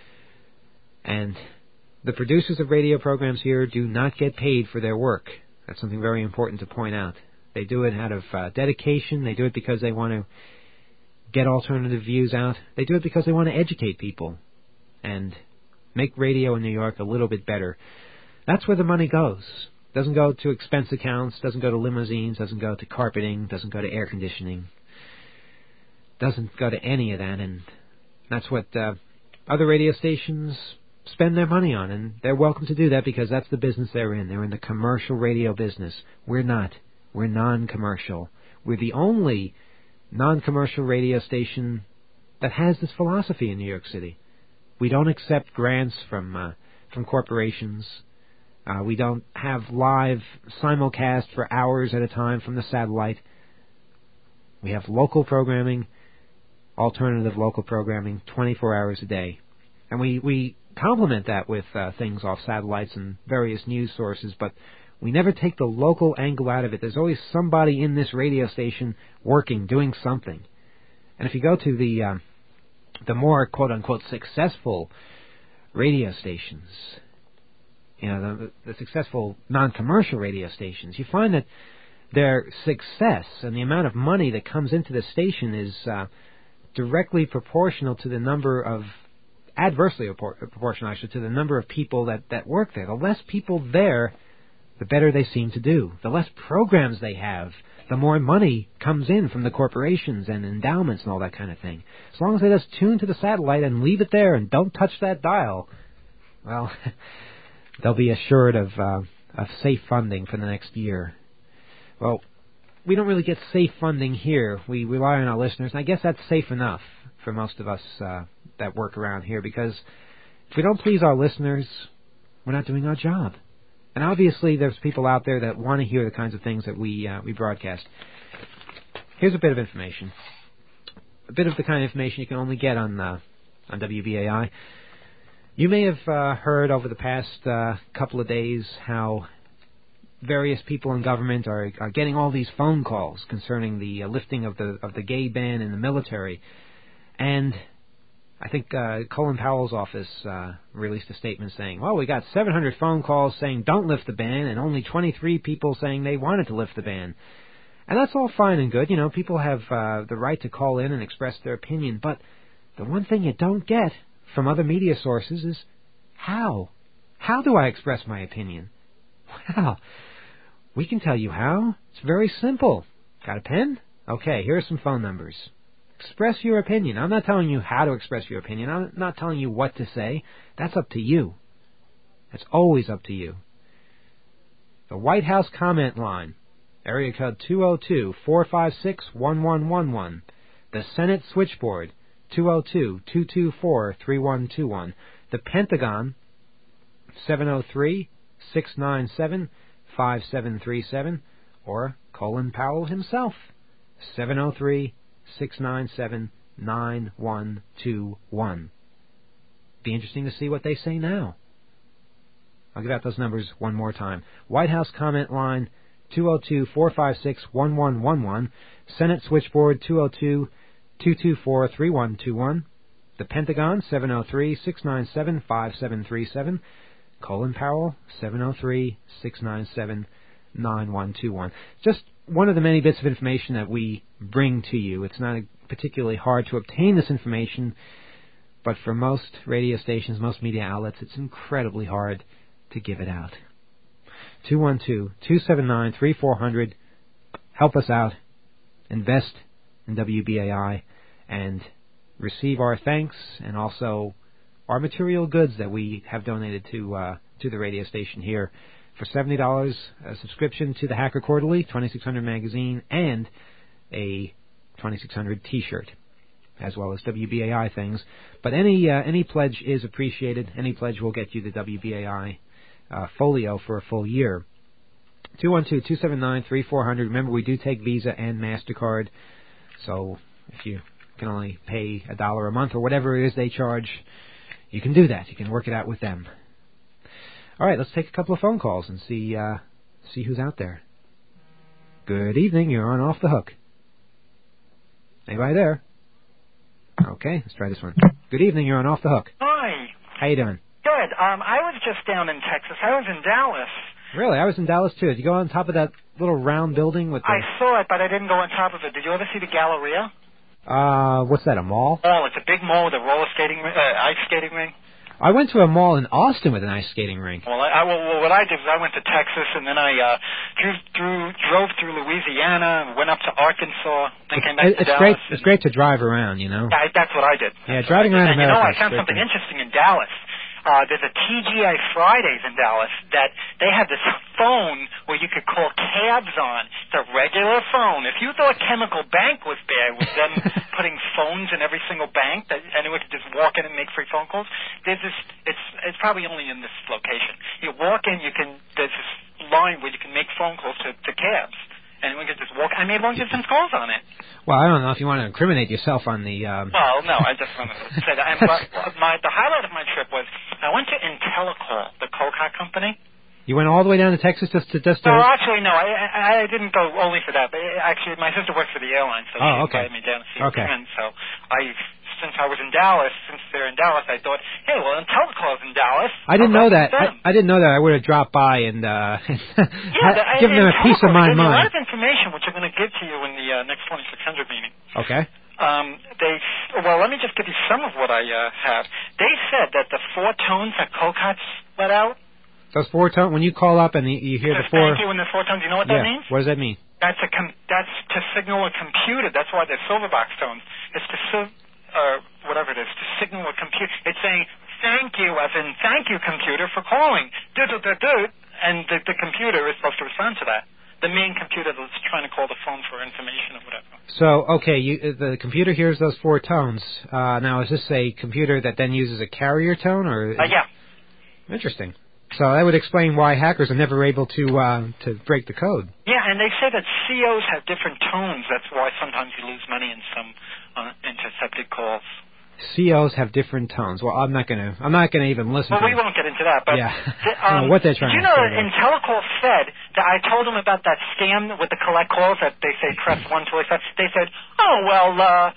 And the producers of radio programs here do not get paid for their work. That's something very important to point out. They do it out of dedication. They do it because they want to get alternative views out. They do it because they want to educate people and make radio in New York a little bit better. That's where the money goes. Doesn't go to expense accounts, doesn't go to limousines, doesn't go to carpeting, doesn't go to air conditioning, doesn't go to any of that, and that's what other radio stations spend their money on, and they're welcome to do that because that's the business they're in. They're in the commercial radio business. We're not. We're non-commercial. We're the only non-commercial radio station that has this philosophy in New York City. We don't accept grants from corporations. We don't have live simulcast for hours at a time from the satellite. We have local programming, alternative local programming, 24 hours a day. And we complement that with things off satellites and various news sources, but we never take the local angle out of it. There's always somebody in this radio station working, doing something. And if you go to the more quote-unquote successful radio stations, you know, the successful non-commercial radio stations, you find that their success and the amount of money that comes into the station is directly proportional to the number of, adversely proportional actually, to the number of people that work there. The less people there, the better they seem to do. The less programs they have, the more money comes in from the corporations and endowments and all that kind of thing. As long as they just tune to the satellite and leave it there and don't touch that dial, well, they'll be assured of safe funding for the next year. Well, we don't really get safe funding here. We rely on our listeners, and I guess that's safe enough for most of us that work around here, because if we don't please our listeners, we're not doing our job. And obviously there's people out there that want to hear the kinds of things that we broadcast. Here's a bit of information. A bit of the kind of information you can only get on WBAI. You may have heard over the past couple of days how various people in government are getting all these phone calls concerning the lifting of the gay ban in the military. And I think Colin Powell's office released a statement saying, well, we got 700 phone calls saying don't lift the ban, and only 23 people saying they wanted to lift the ban. And that's all fine and good. You know, people have the right to call in and express their opinion. But the one thing you don't get from other media sources is how. How do I express my opinion? Well, we can tell you how. It's very simple. Got a pen? Okay, here are some phone numbers. Express your opinion. I'm not telling you how to express your opinion. I'm not telling you what to say. That's up to you. That's always up to you. The White House comment line, area code 202-456-1111. The Senate switchboard, 202-224-3121. The Pentagon, 703-697-5737. Or Colin Powell himself, 703-697-9121. Be interesting to see what they say now. I'll give out those numbers one more time. White House comment line, 202-456-1111. Senate switchboard, 202-224-3121. The Pentagon, 703-697-5737. Colin Powell, 703-697-9121. Just one of the many bits of information that we bring to you. It's not particularly hard to obtain this information, but for most radio stations, most media outlets, it's incredibly hard to give it out. 212-279-3400. Help us out. Invest in WBAI and receive our thanks and also our material goods that we have donated to the radio station here. For $70, a subscription to the Hacker Quarterly, 2600 magazine, and a 2600 T-shirt, as well as WBAI things. But any pledge is appreciated. Any pledge will get you the WBAI folio for a full year. 212-279-3400. Remember, we do take Visa and MasterCard, so if you can only pay $1 a month or whatever it is they charge, you can do that. You can work it out with them. All right, let's take a couple of phone calls and see who's out there. Good evening. You're on Off the Hook. Anybody there? Okay, let's try this one. Good evening. You're on Off the Hook. Hi. How you doing? Good. I was just down in Texas. I was in Dallas, Really? I was in Dallas, too. Did you go on top of that little round building with the... I saw it, but I didn't go on top of it. Did you ever see the Galleria? What's that, a mall? Oh, it's a big mall with a roller skating, ice skating ring. I went to a mall in Austin with an ice skating rink. Well, what I did was I went to Texas, and then I drove through Louisiana, and went up to Arkansas, then came back to Dallas. It's great to drive around, you know. Yeah, that's what I did. Yeah, driving around America. And I found something interesting in Dallas. There's a TGI Fridays in Dallas that they have this phone where you could call cabs on. It's a regular phone. If you thought Chemical Bank was bad with them putting phones in every single bank that anyone could just walk in and make free phone calls, there's this. It's probably only in this location. You walk in, there's this line where you can make phone calls to cabs. Anyone could just walk. I made long distance calls on it. Well, I don't know if you want to incriminate yourself on the... Well, no, I just wanted to say that. And the highlight of my trip was I went to Intellicol, the Colcott company. You went all the way down to Texas just to... No, actually, no. I didn't go only for that. But actually, my sister works for the airline, so she invited me down to see her. And so since I was in Dallas, since they're in Dallas, I thought, hey, well, Intellicol's in Dallas. I didn't know that. I didn't know that. I would have dropped by and given them a piece of my mind. A lot of information, which I'm going to give to you in the next 2600 meeting. Okay. Let me just give you some of what I have. They said that the 4 tones that Colcott's let out. Those 4 tones, when you call up and you hear the 4... Thank you in the 4 tones, you know what that means? What does that mean? That's to signal a computer. That's why they're silver box tones. It's to whatever it is, to signal a computer. It's saying, thank you, as in, thank you, computer, for calling. And the computer is supposed to respond to that. The main computer that's trying to call the phone for information or whatever. So, okay, the computer hears those 4 tones. Now, is this a computer that then uses a carrier tone? Or yeah. Interesting. So that would explain why hackers are never able to break the code. Yeah, and they say that COs have different tones. That's why sometimes you lose money in some intercepted calls. COs have different tones. Well, I'm not gonna even listen. Well, to we won't get into that. But yeah, I don't know what they're trying. You know, Intellicol said that I told them about that scam with the collect calls that they say press 1 to accept. They said, oh well.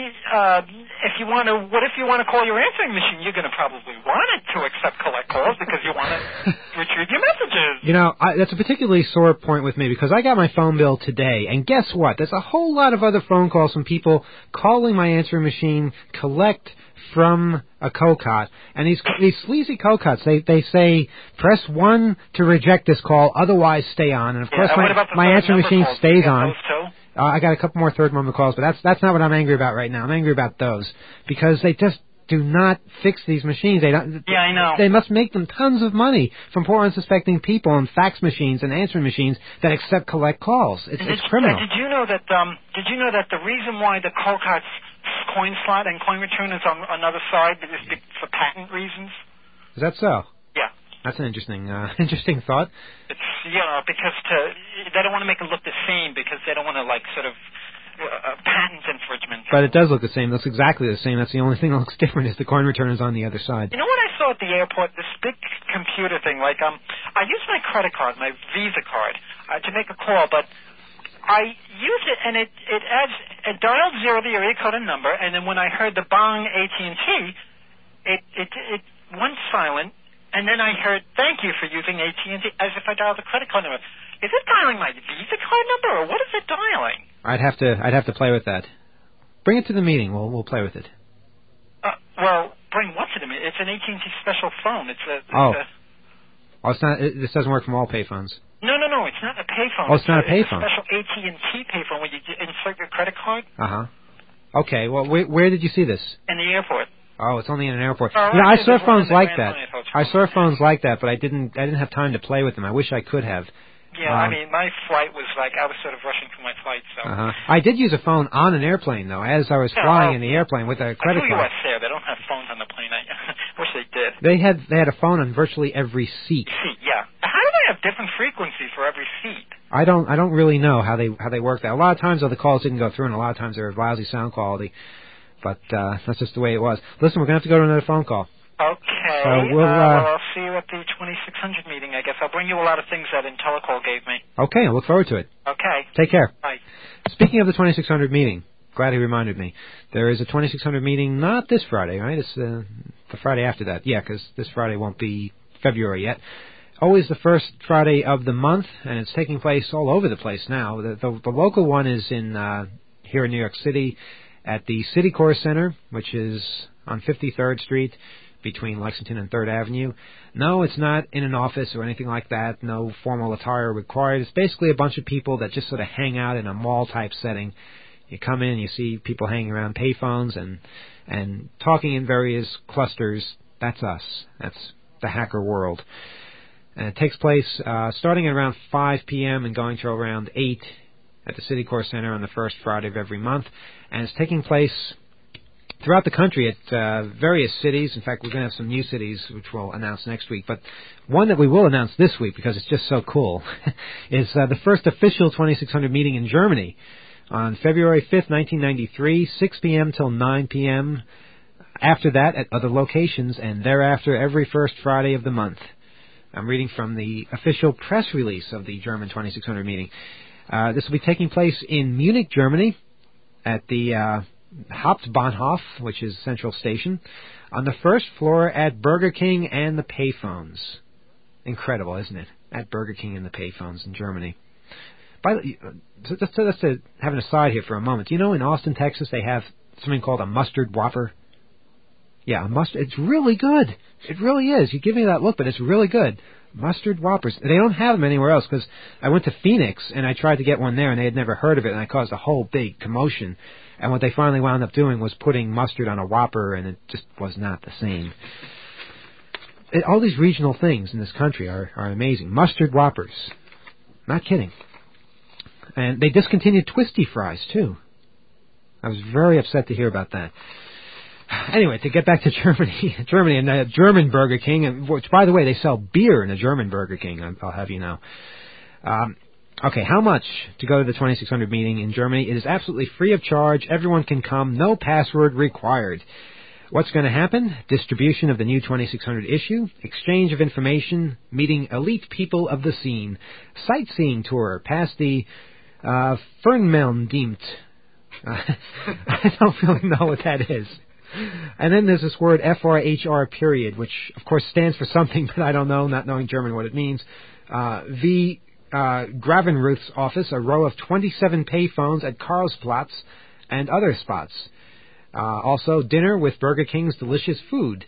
If you want to call your answering machine, you're going to probably want it to accept collect calls because you want to retrieve your messages. You know, that's a particularly sore point with me because I got my phone bill today, and guess what? There's a whole lot of other phone calls from people calling my answering machine collect from a Colcott, and these sleazy Colcotts, they say press 1 to reject this call, otherwise stay on, and of course my answering machine stays on. I got a couple more third number calls, but that's not what I'm angry about right now. I'm angry about those because they just do not fix these machines. They don't. Yeah, I know. They must make them tons of money from poor unsuspecting people and fax machines and answering machines that accept collect calls. It's criminal. Did you know that the reason why the Colcott's coin slot and coin return is on another side is for patent reasons? Is that so? Yeah. That's an interesting thought. It's because they don't want to make it look the same because they don't want to patent infringement. But it does look the same. It looks exactly the same. That's the only thing that looks different is the coin return is on the other side. You know what I saw at the airport? This big computer thing. I used my credit card, my Visa card, to make a call, but I used it and it dialed 0 the area code and number, and then when I heard the bong AT&T, it went silent. And then I heard, thank you for using AT&T, as if I dialed a credit card number. Is it dialing my Visa card number, or what is it dialing? I'd have to play with that. Bring it to the meeting. We'll play with it. Bring what to the meeting? It's an AT&T special phone. It's not. This doesn't work from all payphones. No, it's not a payphone. Oh, it's not a payphone. It's a special AT&T payphone where you insert your credit card. Okay. Well, where did you see this? In the airport. Oh, it's only in an airport. I saw phones like that. I saw phones like that, but I didn't have time to play with them. I wish I could have. Yeah, my flight was I was sort of rushing for my flight, so. I did use a phone on an airplane, though, as I was flying in the airplane with a credit card. US Air, they don't have phones on the plane. I wish they did. They had a phone on virtually every seat. Yeah. How do they have different frequencies for every seat? I don't really know how they work that. A lot of times, the calls didn't go through, and a lot of times they were lousy sound quality. But that's just the way it was. Listen, we're going to have to go to another phone call. Okay. So I'll see you at the 2600 meeting, I guess. I'll bring you a lot of things that Intellicol gave me. Okay, I look forward to it. Okay. Take care. Bye. Speaking of the 2600 meeting, glad he reminded me. There is a 2600 meeting not this Friday, right? It's the Friday after that. Yeah, because this Friday won't be February yet. always the first Friday of the month, and it's taking place all over the place now. The local one is in here in New York City at the Citicorps Center, which is on 53rd Street between Lexington and 3rd Avenue. No, it's not in an office or anything like that. No formal attire required. It's basically a bunch of people that just sort of hang out in a mall-type setting. You come in, you see people hanging around payphones and talking in various clusters. That's us. That's the hacker world. And it takes place starting at around 5 p.m. and going to around 8 at the Citicorps Center on the first Friday of every month. And it's taking place throughout the country at various cities. In fact, we're going to have some new cities which we'll announce next week. But one that we will announce this week, because it's just so cool, is the first official 2600 meeting in Germany on February 5th, 1993, 6 p.m. till 9 p.m. After that, at other locations, and thereafter every first Friday of the month. I'm reading from the official press release of the German 2600 meeting. This will be taking place in Munich, Germany, at the Hauptbahnhof, which is Central Station, on the first floor at Burger King and the payphones. Incredible, isn't it? At Burger King and the payphones in Germany. Just to have an aside here for a moment. Do you know in Austin, Texas, they have something called a mustard Whopper? Yeah, mustard. It's really good. It really is. You give me that look, but it's really good. Mustard Whoppers. They don't have them anywhere else, because I went to Phoenix and I tried to get one there and they had never heard of it, and I caused a whole big commotion. And what they finally wound up doing was putting mustard on a Whopper, and it just was not the same. All these regional things in this country are amazing. Mustard Whoppers. Not kidding. And they discontinued Twisty Fries, too. I was very upset to hear about that. Anyway, to get back to Germany and the German Burger King, which, by the way, they sell beer in the German Burger King, I'll have you know. Okay, how much to go to the 2600 meeting in Germany? It is absolutely free of charge. Everyone can come. No password required. What's going to happen? Distribution of the new 2600 issue, exchange of information, meeting elite people of the scene, sightseeing tour past the Fernmelndienst. I don't really know what that is. And then there's this word FRHR period, which of course stands for something, but I don't know, not knowing German what it means. Gravenruth's office, a row of 27 payphones at Karlsplatz and other spots. Also, dinner with Burger King's delicious food.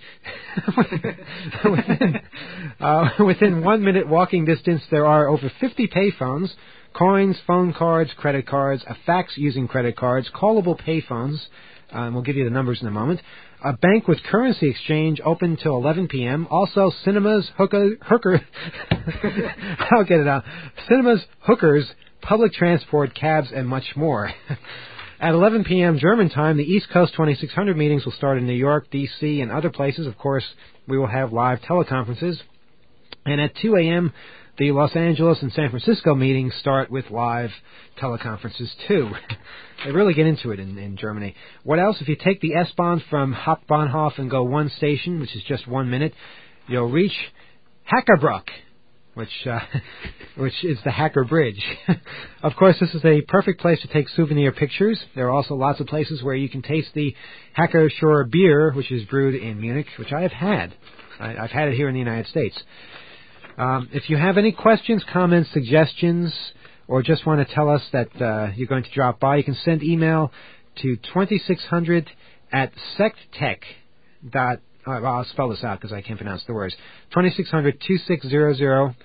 Within 1 minute walking distance, there are over 50 payphones, coins, phone cards, credit cards, a fax using credit cards, callable payphones. We'll give you the numbers in a moment. A bank with currency exchange open till 11 p.m. Also, cinemas, hookers, I'll get it out. Cinemas, hookers, public transport, cabs, and much more. At 11 p.m. German time, the East Coast 2600 meetings will start in New York, D.C., and other places. Of course, we will have live teleconferences. And at 2 a.m., the Los Angeles and San Francisco meetings start with live teleconferences, too. They really get into it in Germany. What else? If you take the S-Bahn from Hauptbahnhof and go one station, which is just 1 minute, you'll reach Hackerbruck, which is the Hacker Bridge. Of course, this is a perfect place to take souvenir pictures. There are also lots of places where you can taste the Hackerschor beer, which is brewed in Munich, which I have had. I've had it here in the United States. If you have any questions, comments, suggestions, or just want to tell us that you're going to drop by, you can send email to 2600 at sectech. I'll spell this out because I can't pronounce the words. 2600-2600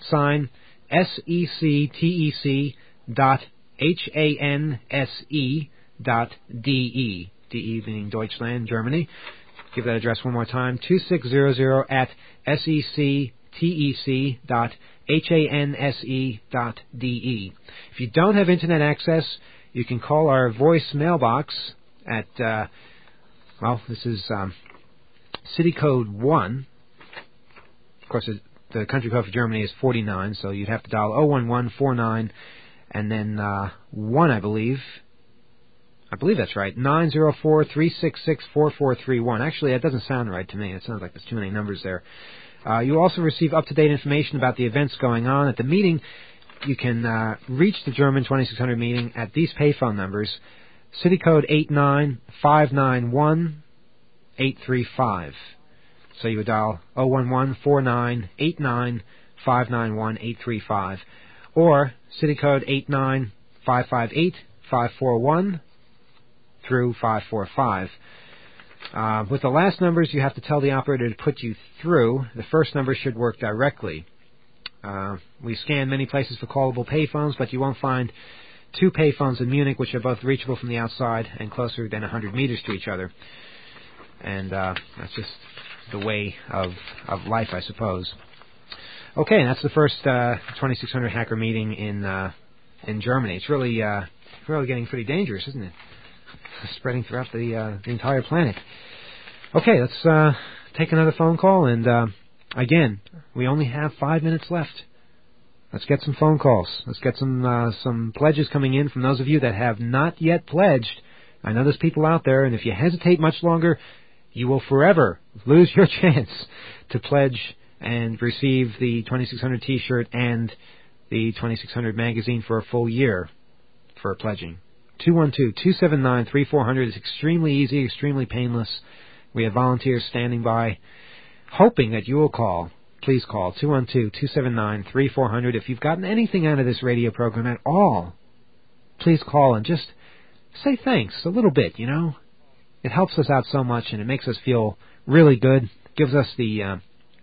@sectech.hanse.de. DE meaning Deutschland, Germany. Give that address one more time. 2600 @sectech.hanse.de. If you don't have internet access, you can call our voice mailbox at, this is city code 1. Of course, the country code for Germany is 49, so you'd have to dial 01149 and then 1, I believe. I believe that's right. 904-366-4431. Actually, that doesn't sound right to me. It sounds like there's too many numbers there. You also receive up-to-date information about the events going on at the meeting. You can reach the German 2600 meeting at these payphone numbers. City code 89591-835. So you would dial 011-4989-595-835. 591-835, or city code 89558-541 through 545. With the last numbers, you have to tell the operator to put you through. The first number should work directly. We scan many places for callable payphones, but you won't find two payphones in Munich which are both reachable from the outside and closer than 100 meters to each other. And that's just the way of life, I suppose. Okay, and that's the first 2600 hacker meeting in Germany. It's really getting pretty dangerous, isn't it? Spreading throughout the entire planet. Okay, let's take another phone call, and again, we only have 5 minutes left. Let's get some phone calls. Let's get some pledges coming in from those of you that have not yet pledged. I know there's people out there, and if you hesitate much longer, you will forever lose your chance to pledge and receive the 2600 T-shirt and the 2600 magazine for a full year for pledging. 212-279-3400 is extremely easy, extremely painless. We have volunteers standing by, hoping that you will call. Please call 212-279-3400. If you've gotten anything out of this radio program at all, please call and just say thanks a little bit, you know. It helps us out so much, and it makes us feel really good. It gives us the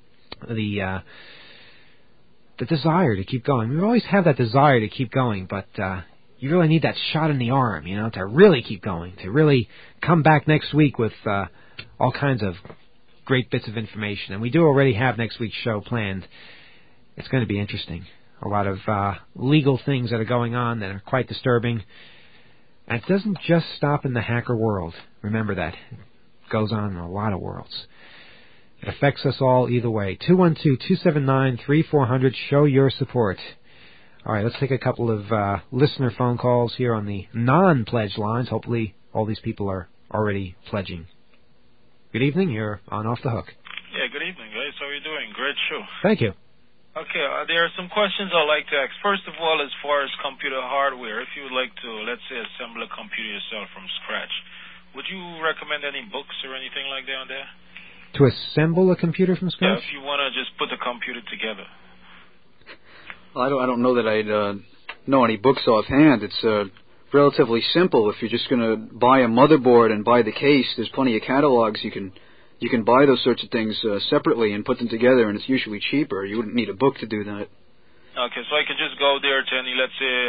desire to keep going. We always have that desire to keep going, but you really need that shot in the arm, you know, to really keep going, to really come back next week with all kinds of great bits of information. And we do already have next week's show planned. It's going to be interesting. A lot of legal things that are going on that are quite disturbing. And it doesn't just stop in the hacker world. Remember that. It goes on in a lot of worlds. It affects us all either way. 212-279-3400. Show your support. All right, let's take a couple of listener phone calls here on the non-pledge lines. Hopefully all these people are already pledging. Good evening. You're on Off the Hook. Yeah, good evening, guys. How are you doing? Great show. Thank you. Okay, there are some questions I'd like to ask. First of all, as far as computer hardware, if you would like to, let's say, assemble a computer yourself from scratch, would you recommend any books or anything like that on there? To assemble a computer from scratch? Yeah, if you want to just put the computer together. Well, I don't know that I'd know any books offhand. It's relatively simple. If you're just going to buy a motherboard and buy the case, there's plenty of catalogs. You can buy those sorts of things separately and put them together, and it's usually cheaper. You wouldn't need a book to do that. Okay, so I can just go there to any, let's say,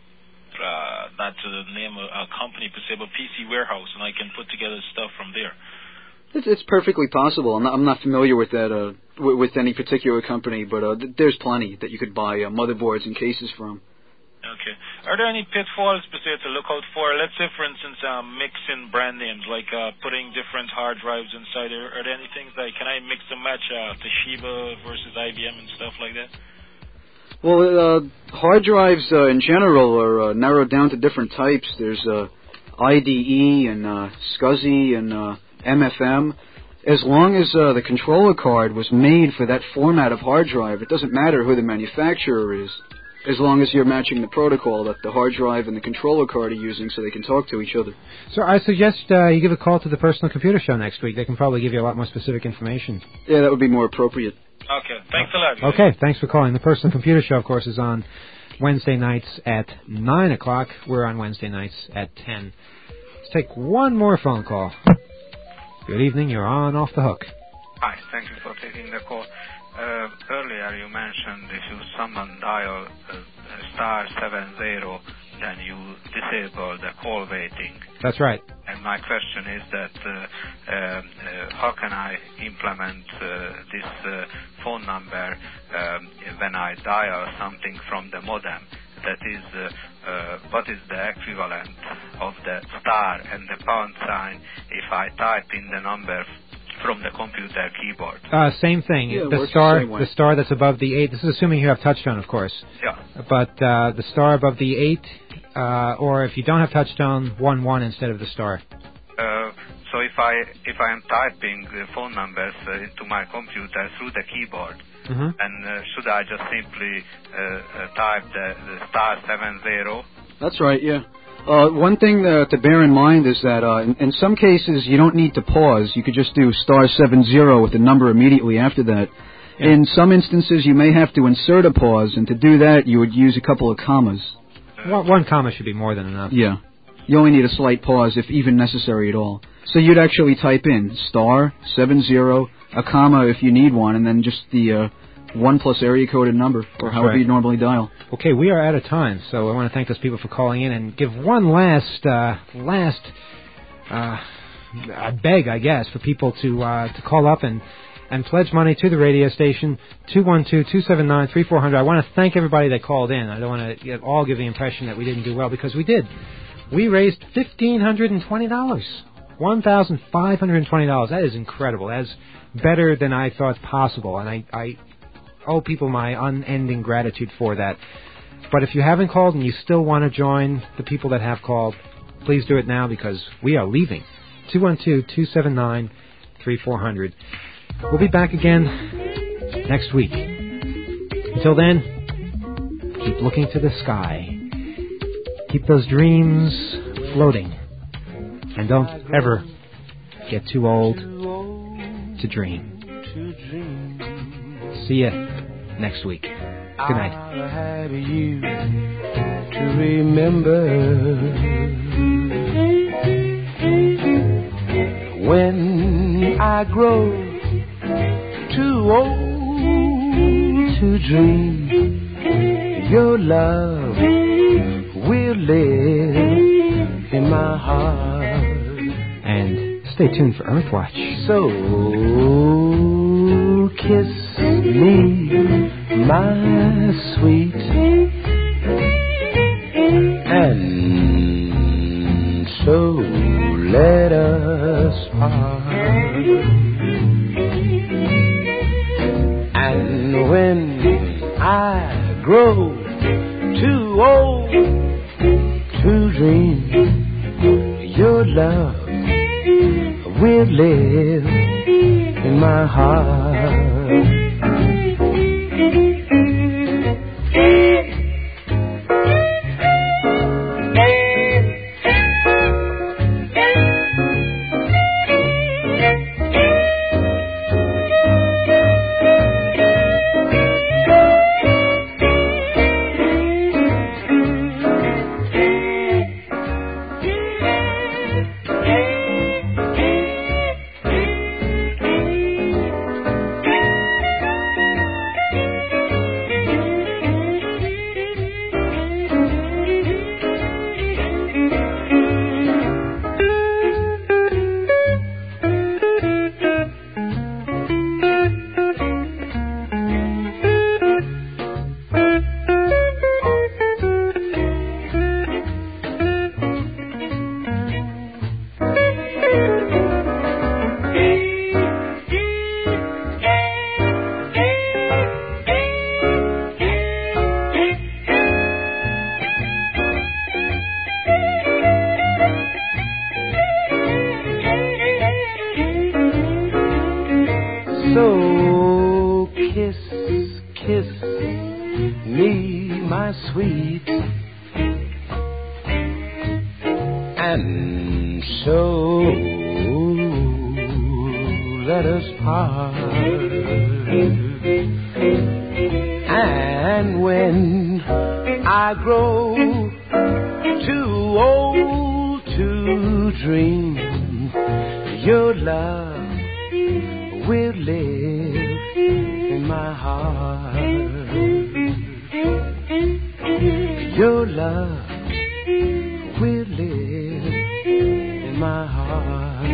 not to name a company per se, but PC Warehouse, and I can put together stuff from there. It's perfectly possible. I'm not familiar with that with any particular company, but there's plenty that you could buy motherboards and cases from. Okay. Are there any pitfalls per se to look out for? Let's say, for instance, mixing brand names, like putting different hard drives inside. Are there any things like, can I mix and match Toshiba versus IBM and stuff like that? Well, hard drives in general are narrowed down to different types. There's IDE and SCSI and MFM. As long as the controller card was made for that format of hard drive, it doesn't matter who the manufacturer is, as long as you're matching the protocol that the hard drive and the controller card are using so they can talk to each other. So I suggest you give a call to the Personal Computer Show next week. They can probably give you a lot more specific information. Yeah, that would be more appropriate. Okay, thanks a lot. Okay, thanks for calling. The Personal Computer Show, of course, is on Wednesday nights at 9 o'clock. We're on Wednesday nights at 10. Let's take one more phone call. Good evening. You're on Off the Hook. Hi. Thank you for taking the call. Earlier you mentioned if you someone dial *70, then you disable the call waiting. That's right. And my question is that how can I implement this phone number when I dial something from the modem? That is, what is the equivalent of the star and the pound sign if I type in the number from the computer keyboard? Same thing. Yeah, the star that's above the 8. This is assuming you have touchtone, of course. Yeah. But the star above the 8, or if you don't have touchtone, 11 instead of the star. So if I am typing the phone numbers into my computer through the keyboard, and should I just simply type the *70? That's right, yeah. One thing to bear in mind is that in some cases you don't need to pause. You could just do *70 with the number immediately after that. In some instances, you may have to insert a pause, and to do that, you would use a couple of commas. One comma should be more than enough. Yeah. You only need a slight pause, if even necessary at all. So you'd actually type in *70, a comma if you need one, and then just the 1 plus area code and number, or however you normally dial. Okay, we are out of time, so I want to thank those people for calling in and give one last I beg, I guess, for people to call up and pledge money to the radio station, 212-279-3400. I want to thank everybody that called in. I don't want to all give the impression that we didn't do well, because we did. We raised $1,520. $1,520. That is incredible. That is better than I thought possible, and I owe people my unending gratitude for that. But if you haven't called and you still want to join the people that have called, please do it now, because we are leaving. 212-279-3400. We'll be back again next week. Until then, keep looking to the sky. Keep those dreams floating. And don't ever get too old to dream. See ya next week. Good night. I'll have you to remember when I grow too old to dream. Your love will live in my heart. And stay tuned for Earthwatch. So kiss me, my sweet, and so let us part. And when I grow too old to dream, your love will live in my heart. So kiss, kiss me, my sweet, and so let us part. And when I grow too old to dream, your love will live in my heart. Your love will live in my heart.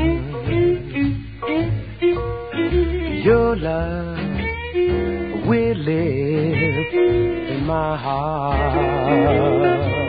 Your love will live in my heart.